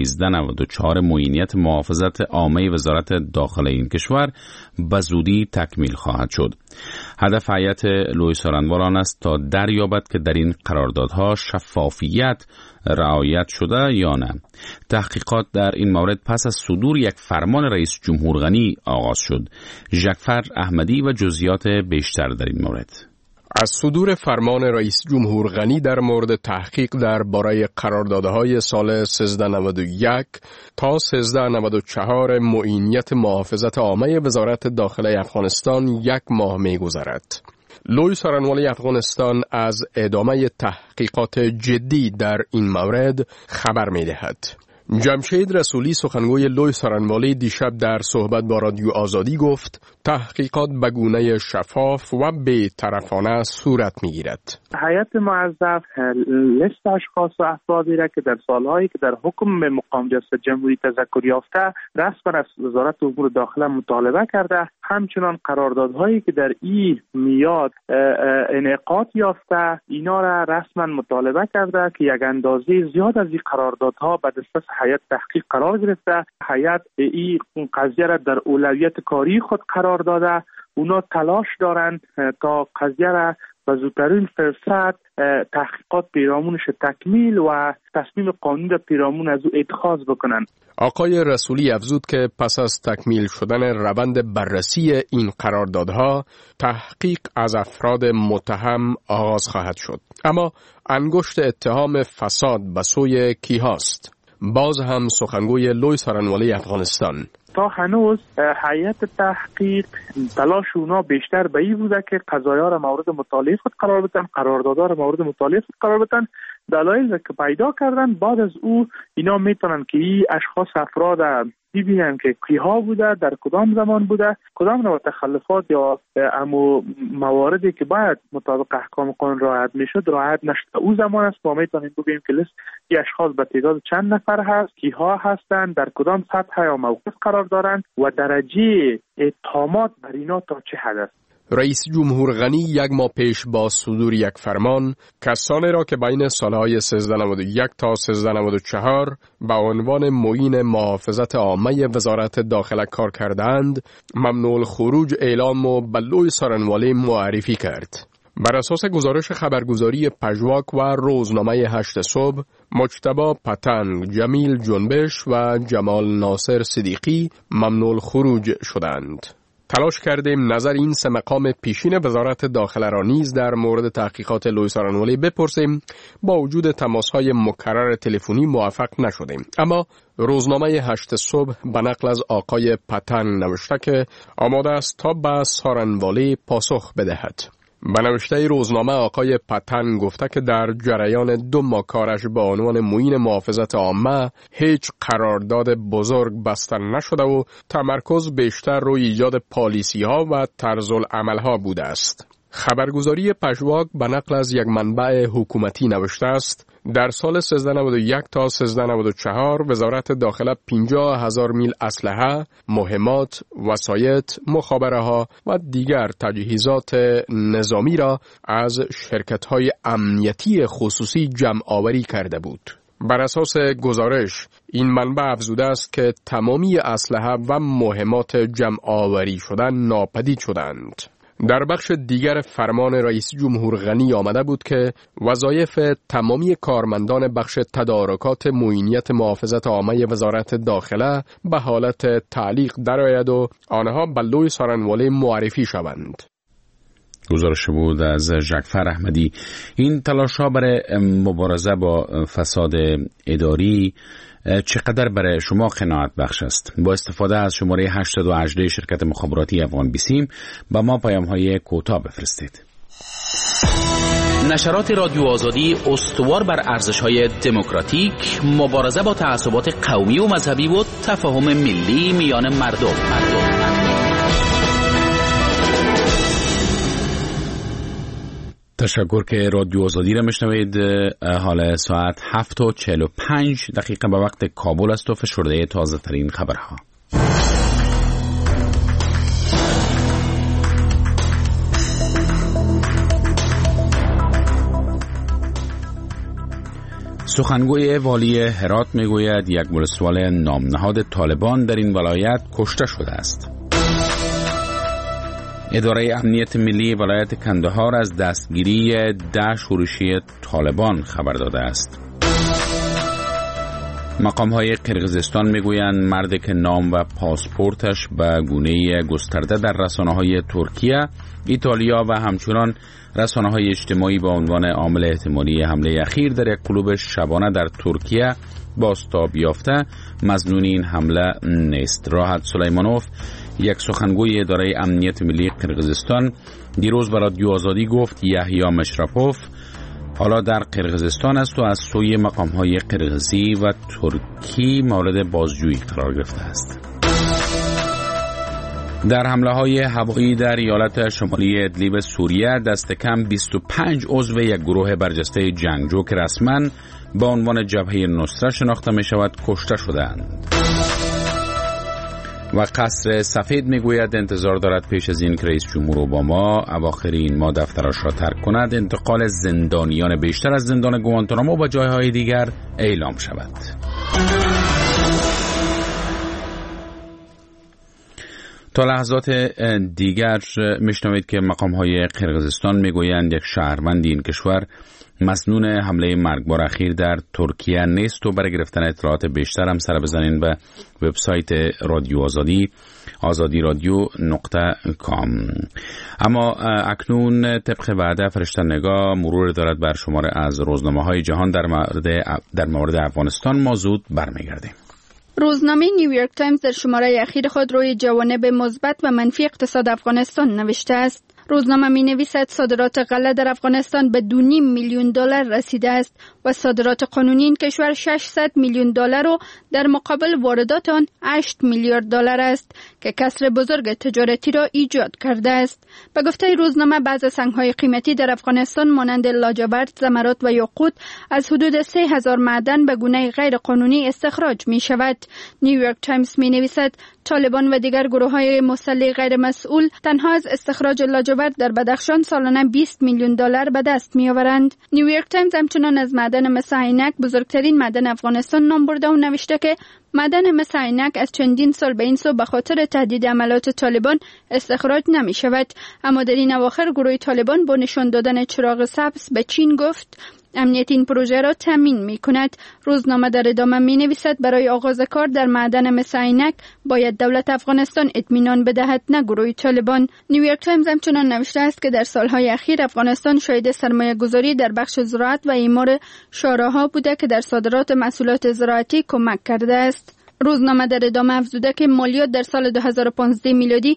1394 معینیت محافظت عامه وزارت داخله این کشور به زودی تکمیل خواهد شد. هدف هیئت لوی سارنوال آن است تا دریابد که در این قراردادها شفافیت رعایت شده یا نه. تحقیقات در این مورد پس از صدور یک فرمان رئیس جمهور غنی آغاز شد. ژکفر احمدی و جزئیات بیشتر در این مورد. از صدور فرمان رئیس جمهور غنی در مورد تحقیق درباره قراردادهای سال 1391 تا 1394 معینیت محافظت عامه وزارت داخله افغانستان یک ماه می‌گذرد. لوی سارنوالی افغانستان از ادامه تحقیقات جدی در این مورد خبر می‌دهد. جمشید رسولی سخنگوی لوی سارنوالی دیشب در صحبت با رادیو آزادی گفت تحقیقات به گونه شفاف و بی‌طرفانه صورت می‌گیرد. هیئت موظف لیست اشخاص و افرادی را که در سالهایی که در حکم مقام ریاست جمهوری تذکر یافته رسما از وزارت امور داخله مطالبه کرده، همچنان قراردادهایی که در این میاد انعقاد یافته اینا را رسما مطالبه کرده که یک اندازه زیاد از این قراردادها به دست هیئت تحقیق قرار گرفته. هیئت این قضیه را در اولویت کاری خود قرار داده. اونا تلاش دارند تا قضیه را به زودترین فرصت تحقیقات پیرامونش تکمیل و تصمیم قانونی را پیرامون از او اتخاذ بکنند. آقای رسولی افزود که پس از تکمیل شدن روند بررسی این قراردادها تحقیق از افراد متهم آغاز خواهد شد. اما انگشت اتهام فساد به سوی کی هاست؟ باز هم سخنگوی لوی سارنوالی افغانستان: تا هنوز هیئت تحقیق تلاش اونا بیشتر به این بوده که قضایا را مورد مطالعه خود قرار بدن، قراردادها را مورد مطالعه خود قرار بدن. دلایل که پیدا کردن بعد از او اینا میتونن که این اشخاص افراد ببینن که کیها بوده، در کدام زمان بوده، کدام نوع تخلفات یا مواردی که باید مطابق احکام قانون رعایت میشد رعایت نشده. او زمان است ما میتونیم بگیم که لیست اشخاص به تعداد چند نفر هست، کیها هستند، در کدام سطح یا موقف قرار دارند و درجه اتهامات بر اینا تا چه حد است. رئیس جمهور غنی یک ماه پیش با صدور یک فرمان کسانی را که بین سالهای 1391 تا 1394 به عنوان معین محافظت عامه وزارت داخله کار کردند ممنوع الخروج اعلام و به لوی سارنوالی معرفی کرد. بر اساس گزارش خبرگزاری پژواک و روزنامه 8 صبح، مجتبی پتنگ، جمیل جنبش و جمال ناصر صدیقی ممنوع الخروج شدند. تلاش کردیم نظر این سه مقام پیشین وزارت داخله را نیز در مورد تحقیقات لوی سارنوالی بپرسیم. با وجود تماس‌های مکرر تلفنی موفق نشدیم. اما روزنامه 8 صبح به نقل از آقای پتنگ نوشته که آماده است تا به سارنوالی پاسخ بدهد. به نوشته روزنامه آقای پتنگ گفته که در جریان 2 ماه کارش به عنوان معین محافظت عامه هیچ قرارداد بزرگ بسته نشده و تمرکز بیشتر روی ایجاد پالیسی ها و طرز العمل ها بوده است. خبرگزاری پژواک به نقل از یک منبع حکومتی نوشته است در سال 1391 تا 1394 وزارت داخله 50,000 میل اسلحه، مهمات، وسایط، مخابره ها و دیگر تجهیزات نظامی را از شرکت‌های امنیتی خصوصی جمع آوری کرده بود. بر اساس گزارش این منبع افزوده است که تمامی اسلحه و مهمات جمع آوری شده ناپدید شدند. در بخش دیگر فرمان رئیس جمهور غنی آمده بود که وظایف تمامی کارمندان بخش تدارکات معینیت محافظت عامه وزارت داخله به حالت تعلیق درآید و آنها به لوی سارنوالی معرفی شوند. گزارش بود از ژکفر احمدی. این تلاش‌ها برای مبارزه با فساد اداری چقدر برای شما قناعت بخش است؟ با استفاده از شماره 818 شرکت مخابراتی افغان بیسیم با ما پیام‌های کوتاه بفرستید. نشرات رادیو آزادی استوار بر ارزش‌های دموکراتیک، مبارزه با تعصبات قومی و مذهبی و تفاهم ملی میان مردم. تشکر که رادیو آزادی را میشنوید. حال ساعت 7:45 به وقت کابل است و فشرده تازه ترین خبرها. سخنگوی والی هرات میگوید یک ولسوال نامنهاد طالبان در این ولایت کشته شده است. اداره امنیت ملی ولایت کندهار از دستگیری 10 شورشی طالبان خبر داده است. مقام‌های قرقیزستان میگویند مردی که نام و پاسپورتش به گونه گسترده در رسانه‌های ترکیه، ایتالیا و همچنان رسانه‌های اجتماعی با عنوان عامل احتمالی حمله اخیر در یک کلوب شبانه در ترکیه بازتاب یافته مظنون این حمله نیست. راحت سلیمانوف، یک سخنگوی اداره امنیت ملی قرقیزستان، دیروز به رادیو آزادی گفت یحیی مشرپوف حالا در قرقیزستان است و از سوی مقام‌های قرقیزی و ترکی مورد بازجویی قرار گرفته است. در حمله‌های هوایی در ایالت شمالی ادلیب سوریه دست کم 25 عضو یک گروه برجسته جنگجو که رسما با عنوان جبهه نصره شناخته می شود کشته شدند. و قصر سفید میگوید انتظار دارد پیش از این که رئیس جمهور اوباما اواخر این ماه دفترش را ترک کند انتقال زندانیان بیشتر از زندان گوانتانامو و جایهای دیگر اعلام شود. تا لحظات دیگر میشنوید که مقام‌های قرقیزستان میگویند یک شهروند این کشور مسنون حمله مرگبار اخیر در ترکیه نیست و برای گرفتن اطلاعات بیشتر هم سر بزنین به وبسایت رادیو آزادی azadi.com. اما اکنون طبق وعده فرشته‌نگاه مرور دارد بر شماره از روزنامه‌های جهان در مورد افغانستان. ما زود برمیگردیم. روزنامه نیویورک تایمز در شماره اخیر خود روی جوانب مثبت و منفی اقتصاد افغانستان نوشته است. روزنامه می نویسد صادرات غله در افغانستان به 2.5 میلیون دلار رسیده است و صادرات قانونی این کشور 600 میلیون دلار و در مقابل واردات آن 8 میلیارد دلار است که کسر بزرگ تجارتی را ایجاد کرده است. به گفته روزنامه بعضی سنگ‌های قیمتی در افغانستان مانند لاجورد، زمرد و یاقوت از حدود 3000 معدن به گونه غیر قانونی استخراج می شود. نیویورک تایمز می نویسد طالبان و دیگر گروه‌های مسلح غیر مسئول تنها از استخراج لاجورد در بدخشان سالانه 20 میلیون دلار به دست می‌آورند. نیویورک تایمز همچنان از معدن مس عینک، بزرگترین معدن افغانستان، نام برده و نوشته که معدن مس عینک از چندین سال به این سو به خاطر تهدید عملیات طالبان استخراج نمی‌شود، اما در این اواخر گروه طالبان با نشان دادن چراغ سبز به چین گفت امنیت این پروژه را تامین می کند. روزنامه در ادامه می نویسد برای آغاز کار در معدن مثل عینک باید دولت افغانستان اطمینان بدهد، نه گروه طالبان. نیویورک تایمز همچنان نوشته است که در سالهای اخیر افغانستان شاهد سرمایه گذاری در بخش زراعت و اعمار شاراها بوده که در صادرات محصولات زراعتی کمک کرده است. روزنامه در ادامه افزوده که مالیات در سال 2015 میلادی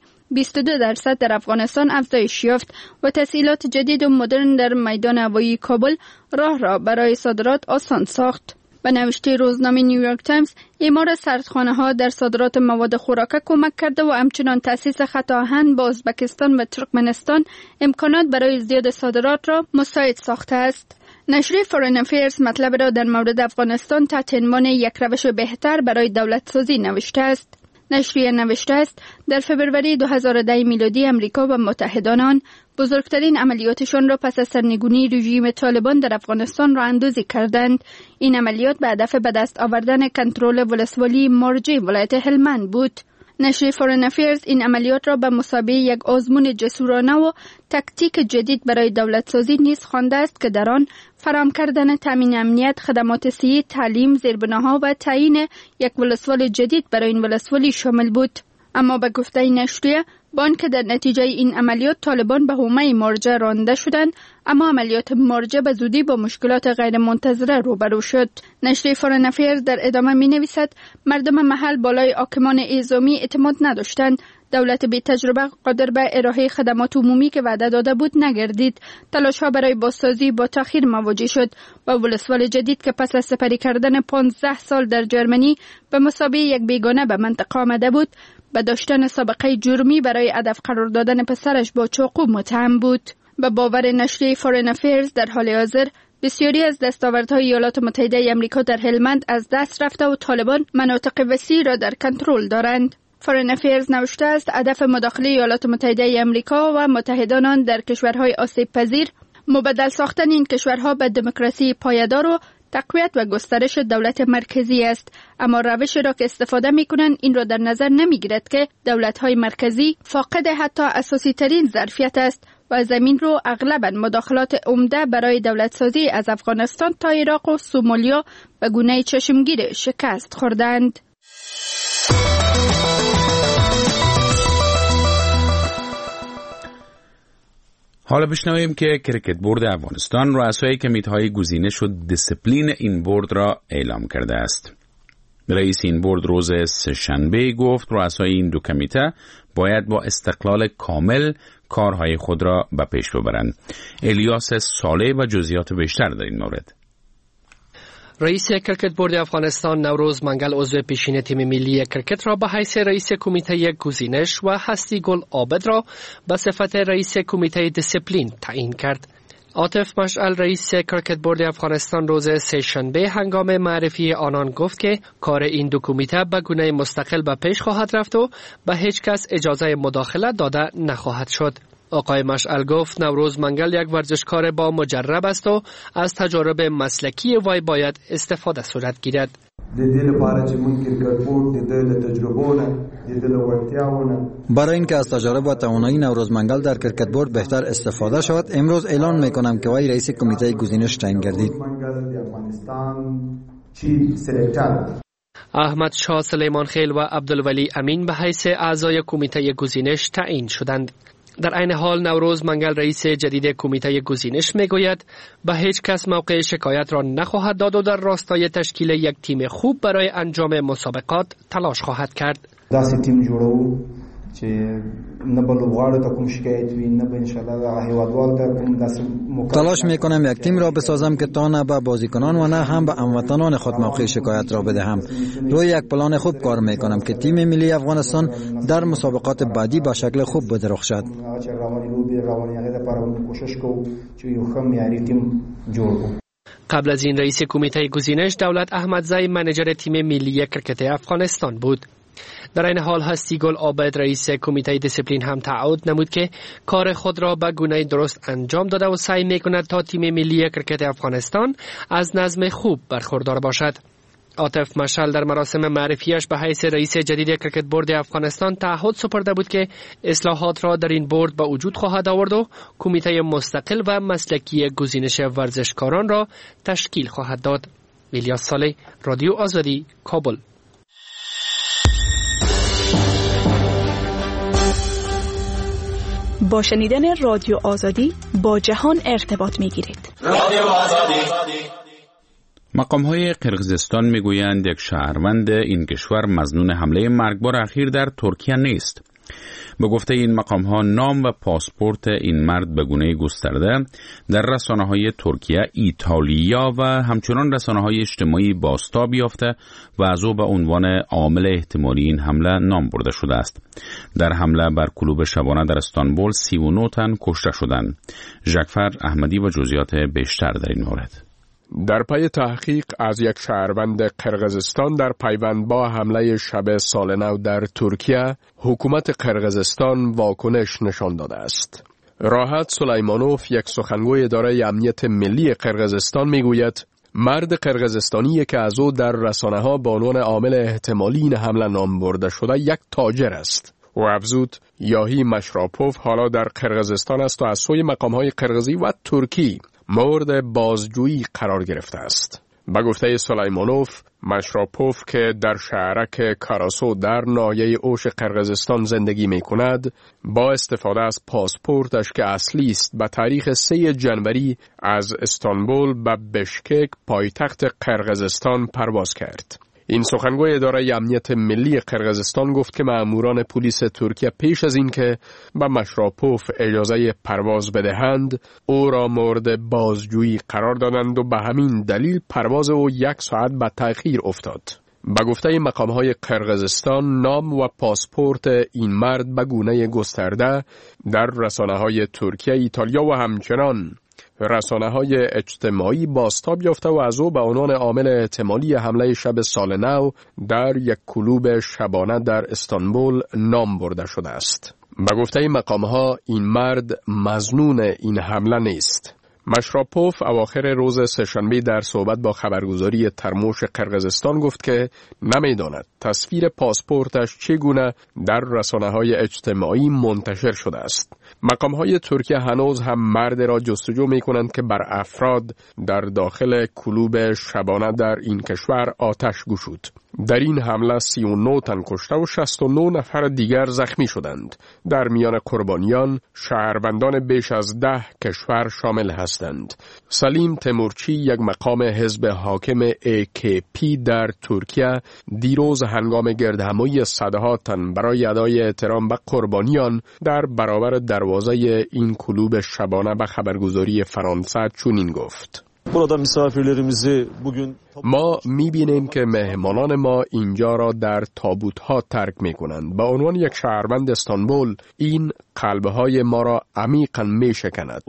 22% در افغانستان افزایش یافت و تسهیلات جدید و مدرن در میدان هوایی کابل راه را برای صادرات آسان ساخت. به نوشته روزنامه نیویورک تایمز، اعمار سردخانه‌ها در صادرات مواد خوراکه کمک کرده و همچنان تأسیس خط آهن با ازبکستان و ترکمنستان امکانات برای زیاد صادرات را مساعد ساخته است. نشر فورن افیرز مطلب را در مورد افغانستان تحت عنوان یک روش بهتر برای دولت سازی نوشته است. نشریه نوشته است در فبروری 2010 میلادی امریکا و متحدان آن بزرگترین عملیاتشان را پس از سرنگونی رژیم طالبان در افغانستان راه اندازی کردند. این عملیات به هدف به دست آوردن کنترل ولسوالی مارجه ولایت هلمند بود. نشر فورن افیرز این عملیات را به مثابه یک آزمون جسورانه و تکتیک جدید برای دولت سازی نیز خوانده است که در آن فراهم کردن تامین امنیت، خدمات صحی، تعلیم، زیربناها و تعیین یک ولسوال جدید برای این ولسوالی شامل بود. اما به گفته نشریه، با آنکه در نتیجه این عملیات طالبان به حومه مارجه رانده شدند، اما عملیات مارجه به زودی با مشکلات غیر منتظره روبرو شد. نشریه فورن افیرز در ادامه می نویسد مردم محل بالای حاکمان اعزامی اعتماد نداشتند. دولت بی تجربه قادر به ارائه خدمات عمومی که وعده داده بود نگردید. تلاش‌ها برای بازسازی با تأخیر مواجه شد و ولسوال جدید که پس از سپری کردن 15 سال در جرمنی به مثابه یک بیگانه به منطقه آمده بود، به داشتن سابقه جرمی برای هدف قرار دادن پسرش با چاقو متهم بود. به باور نشریه فورن افیرز در حال حاضر بسیاری از دستاوردهای ایالات متحده آمریکا در هلمند از دست رفته و طالبان مناطق وسیع را در کنترل دارند. فورن افیرز نوشته است هدف مداخله ایالات متحده آمریکا و متحدان آن در کشورهای آسیب پذیر مبدل ساختن این کشورها به دموکراسی پایدار و تقویت و گسترش دولت مرکزی است. اما روشی را که استفاده می‌کنند این را در نظر نمی‌گیرد که دولت‌های مرکزی فاقد حتی اساسی ترین ظرفیت است و زمین رو اغلباً مداخلات عمده برای دولت سازی از افغانستان تا عراق و سومالیا به گونه چشمگیر شکست خوردند. حالا بشنویم که کریکت بورد افغانستان رؤسای کمیته‌های گزینش و دیسیپلین این بورد را اعلام کرده است. رئیس این بورد روز سه‌شنبه گفت رؤسای این دو کمیته باید با استقلال کامل کارهای خود را به پیش ببرند. الیاس صالح و جزئیات بیشتر در این مورد. رئیس کریکت بورد افغانستان نوروز منگل عضو پیشین تیم ملی کریکت را به حیث رئیس کمیته گزینش و هستی گل عابد را به صفت رئیس کمیته دیسیپلین تعیین کرد. عاطف مشعل رئیس کریکت بورد افغانستان روز سه‌شنبه هنگام معرفی آنان گفت که کار این دو کمیته به گونه مستقل به پیش خواهد رفت و به هیچ کس اجازه مداخله داده نخواهد شد. آقای مشعل گفت نوروز منگل یک ورزشکار با مجرب است و از تجارب مسلکی وی باید استفاده صورت گیرد. برای اینکه از تجارب و توانایی نوروز منگل در کریکت بورد بهتر استفاده شود، امروز اعلان میکنم که وی رئیس کمیته گزینش تعیین گردید. احمد شاه سلیمان خیل و عبدالولی امین به حیث اعضای کمیته گزینش تعیین شدند. در عین حال نوروز منگل رئیس جدید کمیته گزینش میگوید به هیچ کس موقع شکایت را نخواهد داد و در راستای تشکیل یک تیم خوب برای انجام مسابقات تلاش خواهد کرد. داسې تیم جوړو چې نه به لوبغاړو ته کوم شکایت وي، نه به انشاءالله د هیوادوالو ته کوم داسې تلاش میکنم یک تیم را بسازم که تا نه به بازیکنان و نه هم به هموطنان خود موقع شکایت را بدهم. روی یک پلان خوب کار میکنم که تیم ملی افغانستان در مسابقات بعدی به شکل خوب بدرخشد. قبل از این رئیس کمیته گزینش دولت احمدزی منیجر تیم ملی کریکت افغانستان بود. در این حال هستی گل عابد رئیس کمیته دیسیپلین هم تعهد نمود که کار خود را به گونه درست انجام داده و سعی میکند تا تیم ملی کریکت افغانستان از نظم خوب برخوردار باشد. عاطف مشعل در مراسم معرفیش به حیث رئیس جدید کرکت بورد افغانستان تعهد سپرده بود که اصلاحات را در این بورد به وجود خواهد آورد و کمیته مستقل و مسلکی گزینش ورزشکاران را تشکیل خواهد داد. الیاس صالح، رادیو آزادی، کابل. با شنیدن رادیو آزادی با جهان ارتباط می‌گیرید. رادیو آزادی. مقام‌های قرقیزستان میگویند یک شهروند این کشور مظنون حمله مرگبار اخیر در ترکیه نیست. به گفته این مقام‌ها نام و پاسپورت این مرد به گونه گسترده در رسانه‌های ترکیه، ایتالیا و همچنان رسانه‌های اجتماعی بازتاب یافته و از او به عنوان عامل احتمالی این حمله نام برده شده است. در حمله بر کلوب شبانه در استانبول 39 تن کشته شدند. ژکفر احمدی و جزئیات بیشتر در این مورد. در پی تحقیق از یک شهروند قرقیزستان در پیوند با حمله شب سال نو در ترکیه، حکومت قرقیزستان واکنش نشان داده است. راحت سلیمانوف، یک سخنگوی اداره امنیت ملی قرقیزستان، میگوید مرد قرقیزستانی که از او در رسانه‌ها به عنوان عامل احتمالی این حمله نام برده شده یک تاجر است. و افزود یاهی مشراپوف حالا در قرقیزستان است و از سوی مقام‌های قرقیزی و ترکی مورد بازجویی قرار گرفته است. به گفته سلیمانوف، مشراپوف که در شهرک کاراسو در ناحیه اوش قرقیزستان زندگی می کند، با استفاده از پاسپورتش که اصلی است به تاریخ 3 جنوری از استانبول به بشکک پایتخت قرقیزستان پرواز کرد. این سخنگوی اداره امنیت ملی قرقیزستان گفت که مأموران پلیس ترکیه پیش از این که به مشراپوف اجازه پرواز بدهند، او را مورد بازجویی قرار دادند و به همین دلیل پرواز او 1 ساعت به تأخیر افتاد. به گفته مقام‌های قرقیزستان، نام و پاسپورت این مرد به گونه گسترده در رسانه‌های ترکیه، ایتالیا و همچنان رسانه‌های اجتماعی بازتاب یافته و از او به عنوان عامل احتمالی حمله شب سال نو در یک کلوب شبانه در استانبول نام برده شده است. به گفته مقام‌ها این مرد مظنون این حمله نیست. مشراپوف اواخر روز سه‌شنبه در صحبت با خبرگزاری ترموش قرقیزستان گفت که نمی‌داند تصویر پاسپورتش چگونه در رسانه‌های اجتماعی منتشر شده است. مقام‌های ترکیه هنوز هم مرد را جستجو می‌کنند که بر افراد در داخل کلوب شبانه در این کشور آتش گشود. در این حمله 39 تن کشته و 69 نفر دیگر زخمی شدند. در میان قربانیان شهروندان بیش از 10 کشور شامل هستند. سلیم تیمورچی، یک مقام حزب حاکم AKP در ترکیه، دیروز هنگام گردهمایی صدها تن برای ادای احترام به قربانیان در برابر دروازه این کلوب شبانه به خبرگزاری فرانسه چنین گفت: ما می‌بینیم که مهمانان ما اینجا را در تابوت‌ها ترک می‌کنند. به عنوان یک شهروند استانبول این قلب‌های ما را عمیقاً می‌شکند.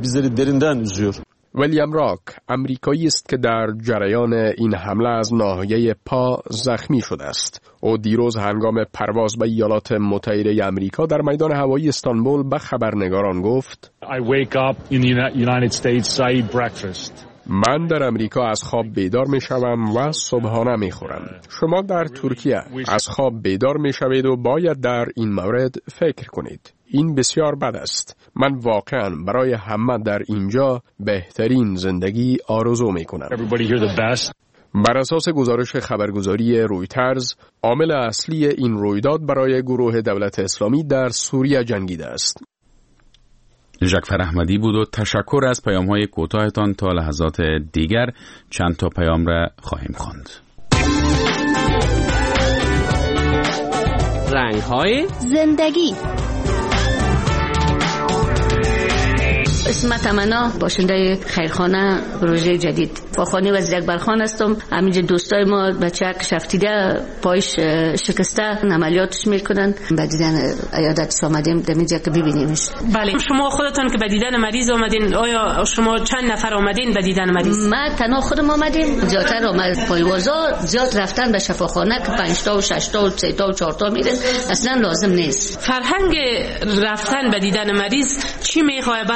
ویلیام راک، امریکایی است که در جریان این حمله از ناحیه پا زخمی شده است. او دیروز هنگام پرواز به ایالات متحده آمریکا در میدان هوایی استانبول به خبرنگاران گفت: من در امریکا از خواب بیدار می شوم و صبحانه می خورم. شما در ترکیه از خواب بیدار می شوید و باید در این مورد فکر کنید. این بسیار بد است. من واقعا برای همه در اینجا بهترین زندگی آرزو می کنم. بر اساس گزارش خبرگزاری رویترز، عامل اصلی این رویداد برای گروه دولت اسلامی در سوریه جنگیده است. ژکفر احمدی بود و تشکر از پیام‌های کوتاهتان. تا لحظات دیگر چند تا پیام را خواهیم خواند. رنگ‌های زندگی. اسم تمنا، باشنده خیرخانه پروژه جدید. فاخانی وزیر اکبرخان هستم. همینجا دوستای ما بچه‌ها شفتیده پایش شکسته عملیاتش میکنن. به دیدن عیادت آمدیم دمیجا که ببینیمش. بله. شما خودتون که به دیدن مریض آمدین، آیا شما چند نفر آمدین به دیدن مریض؟ ما تنها خودم آمدیم. زیادتر آمد پایوازا، زیاد رفتن به شفاخانه که 5 تا و 6 تا و 3 تا و 4 تا میرن اصلا لازم نیست. فرهنگ رفتن به دیدن مریض چی میخواد؟ بعضا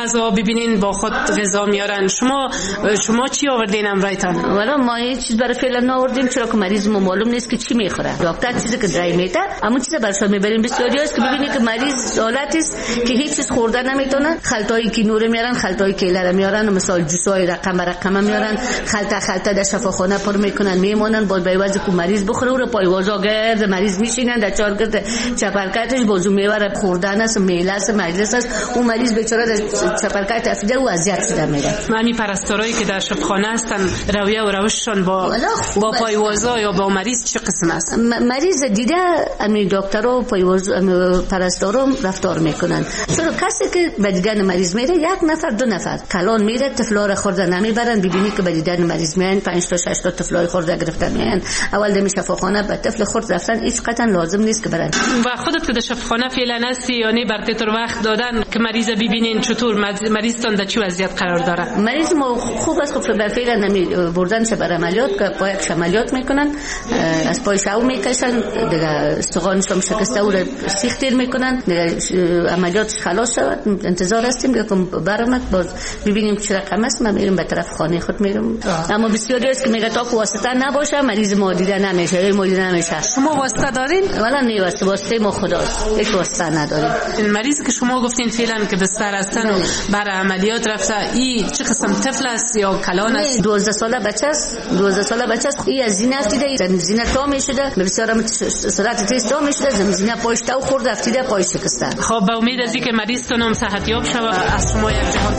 ببینین با خود غذا میارن. شما چی آوردین امرایتان؟ والا ما هیچ چیز برای فعلا نآوردیم، چرا که مریض ما معلوم نیست که چی میخوره. دکتر چیزی که درای میده همون چیزا براشون میبریم. بسیاری است که ببینید که مریض حالتی است که هیچ چیز خوردن نمیتونه، خلطای کی نور میارن، خلطای کیلر میارن، مثلا جوسای رقم میارن، خلطه در شفاخانه پر میکنن، میمونن باز به واسه که مریض بخوره و پایوازا گرد مریض میشینن در چارگرد چپرکتش بازو میوره خوردن است، میله است، مجلس است. اون مریض بیچاره در چپرکت افتاده و اذیت شده میره. همین پرستارایی که در شفاخانه هستن رویه و روششون با پایوازا یا با مریض چه قسم است؟ مریض دیده همین دکترها و پرستارا رفتار میکنن. چرا کسی که به دیدن مریض میره یک نفر دو نفر کلان میره طفلا رو خورده نمیبرن، ببینی که به دیدن مریض میان 5 تا 6 تا طفلای خورده گرفتن میان. اول در شفاخانه به طفل خورد رفتن هیچ قطعا لازم نیست که برن. و خودت که در شفاخانه فعلا هستی یا نه براتون وقت دادن که مریض ببینین چطور مریضتون در چه وضعیت قرار داره؟ مریض ما خوب است، خب فعلا نمی بردن چه بر عملیات که پای عملیات میکنن، از پای شاو میکشن، دیگه استخوانش هم شکسته و سیخ تیر میکنن، عملیاتش خلاص شد. انتظار هستیم که برامد باز ببینیم چه رقم است. ما میریم به طرف خانه خود میرم. اما بسیاری است که میگه تا که واسطه نباشه مریض ما دیده نمیشه، شما واسطه دارین؟ والا نه واسطه ما خداست، هیچ واسطه نداریم. این مریض که شما گفتین فعلا که بستر هستن و برای عملیات رفته، این چه قسم طفل است یا کلان است؟ 12 ساله بچه است. این از زینه افتیده، زینه تا میشده، بسیار سرعت تیز تا میشده، زینه پایش تا خورد افتیده، پایش شکسته. خب به امید از اینکه مریضتون هم صحتیاب شود از شما یک جهان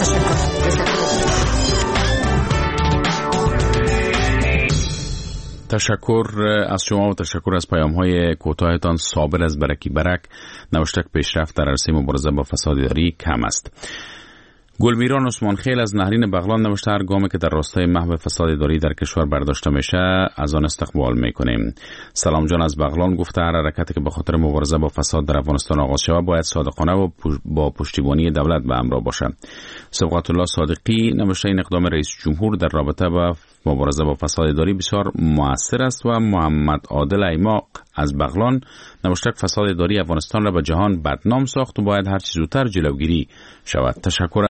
تشکر از شما و تشکر از پیام‌های کوتاهتان. صابر از برکی برک نوشته پیشرفت در عرصه مبارزه با فساد اداری کم است. گلمیران عثمان خیل از نهرین بغلان نوشته هر گامی که در راستای محو فساد اداری در کشور برداشته میشه از آن استقبال میکنیم. سلام جان از بغلان گفته هر حرکتی که به خاطر مبارزه با فساد در افغانستان آغاز شود باید صادقانه و با پشتیبانی دولت به همراه باشه. صبغت الله صادقی نوشته این اقدام رئیس جمهور در رابطه با مبارزه با فساد اداری بسیار مؤثر است. و محمد عادل ایماق از بغلان نوشته فساد اداری افغانستان را به جهان بدنام ساخت و باید هر چه زودتر جلوگیری شود. تشکر.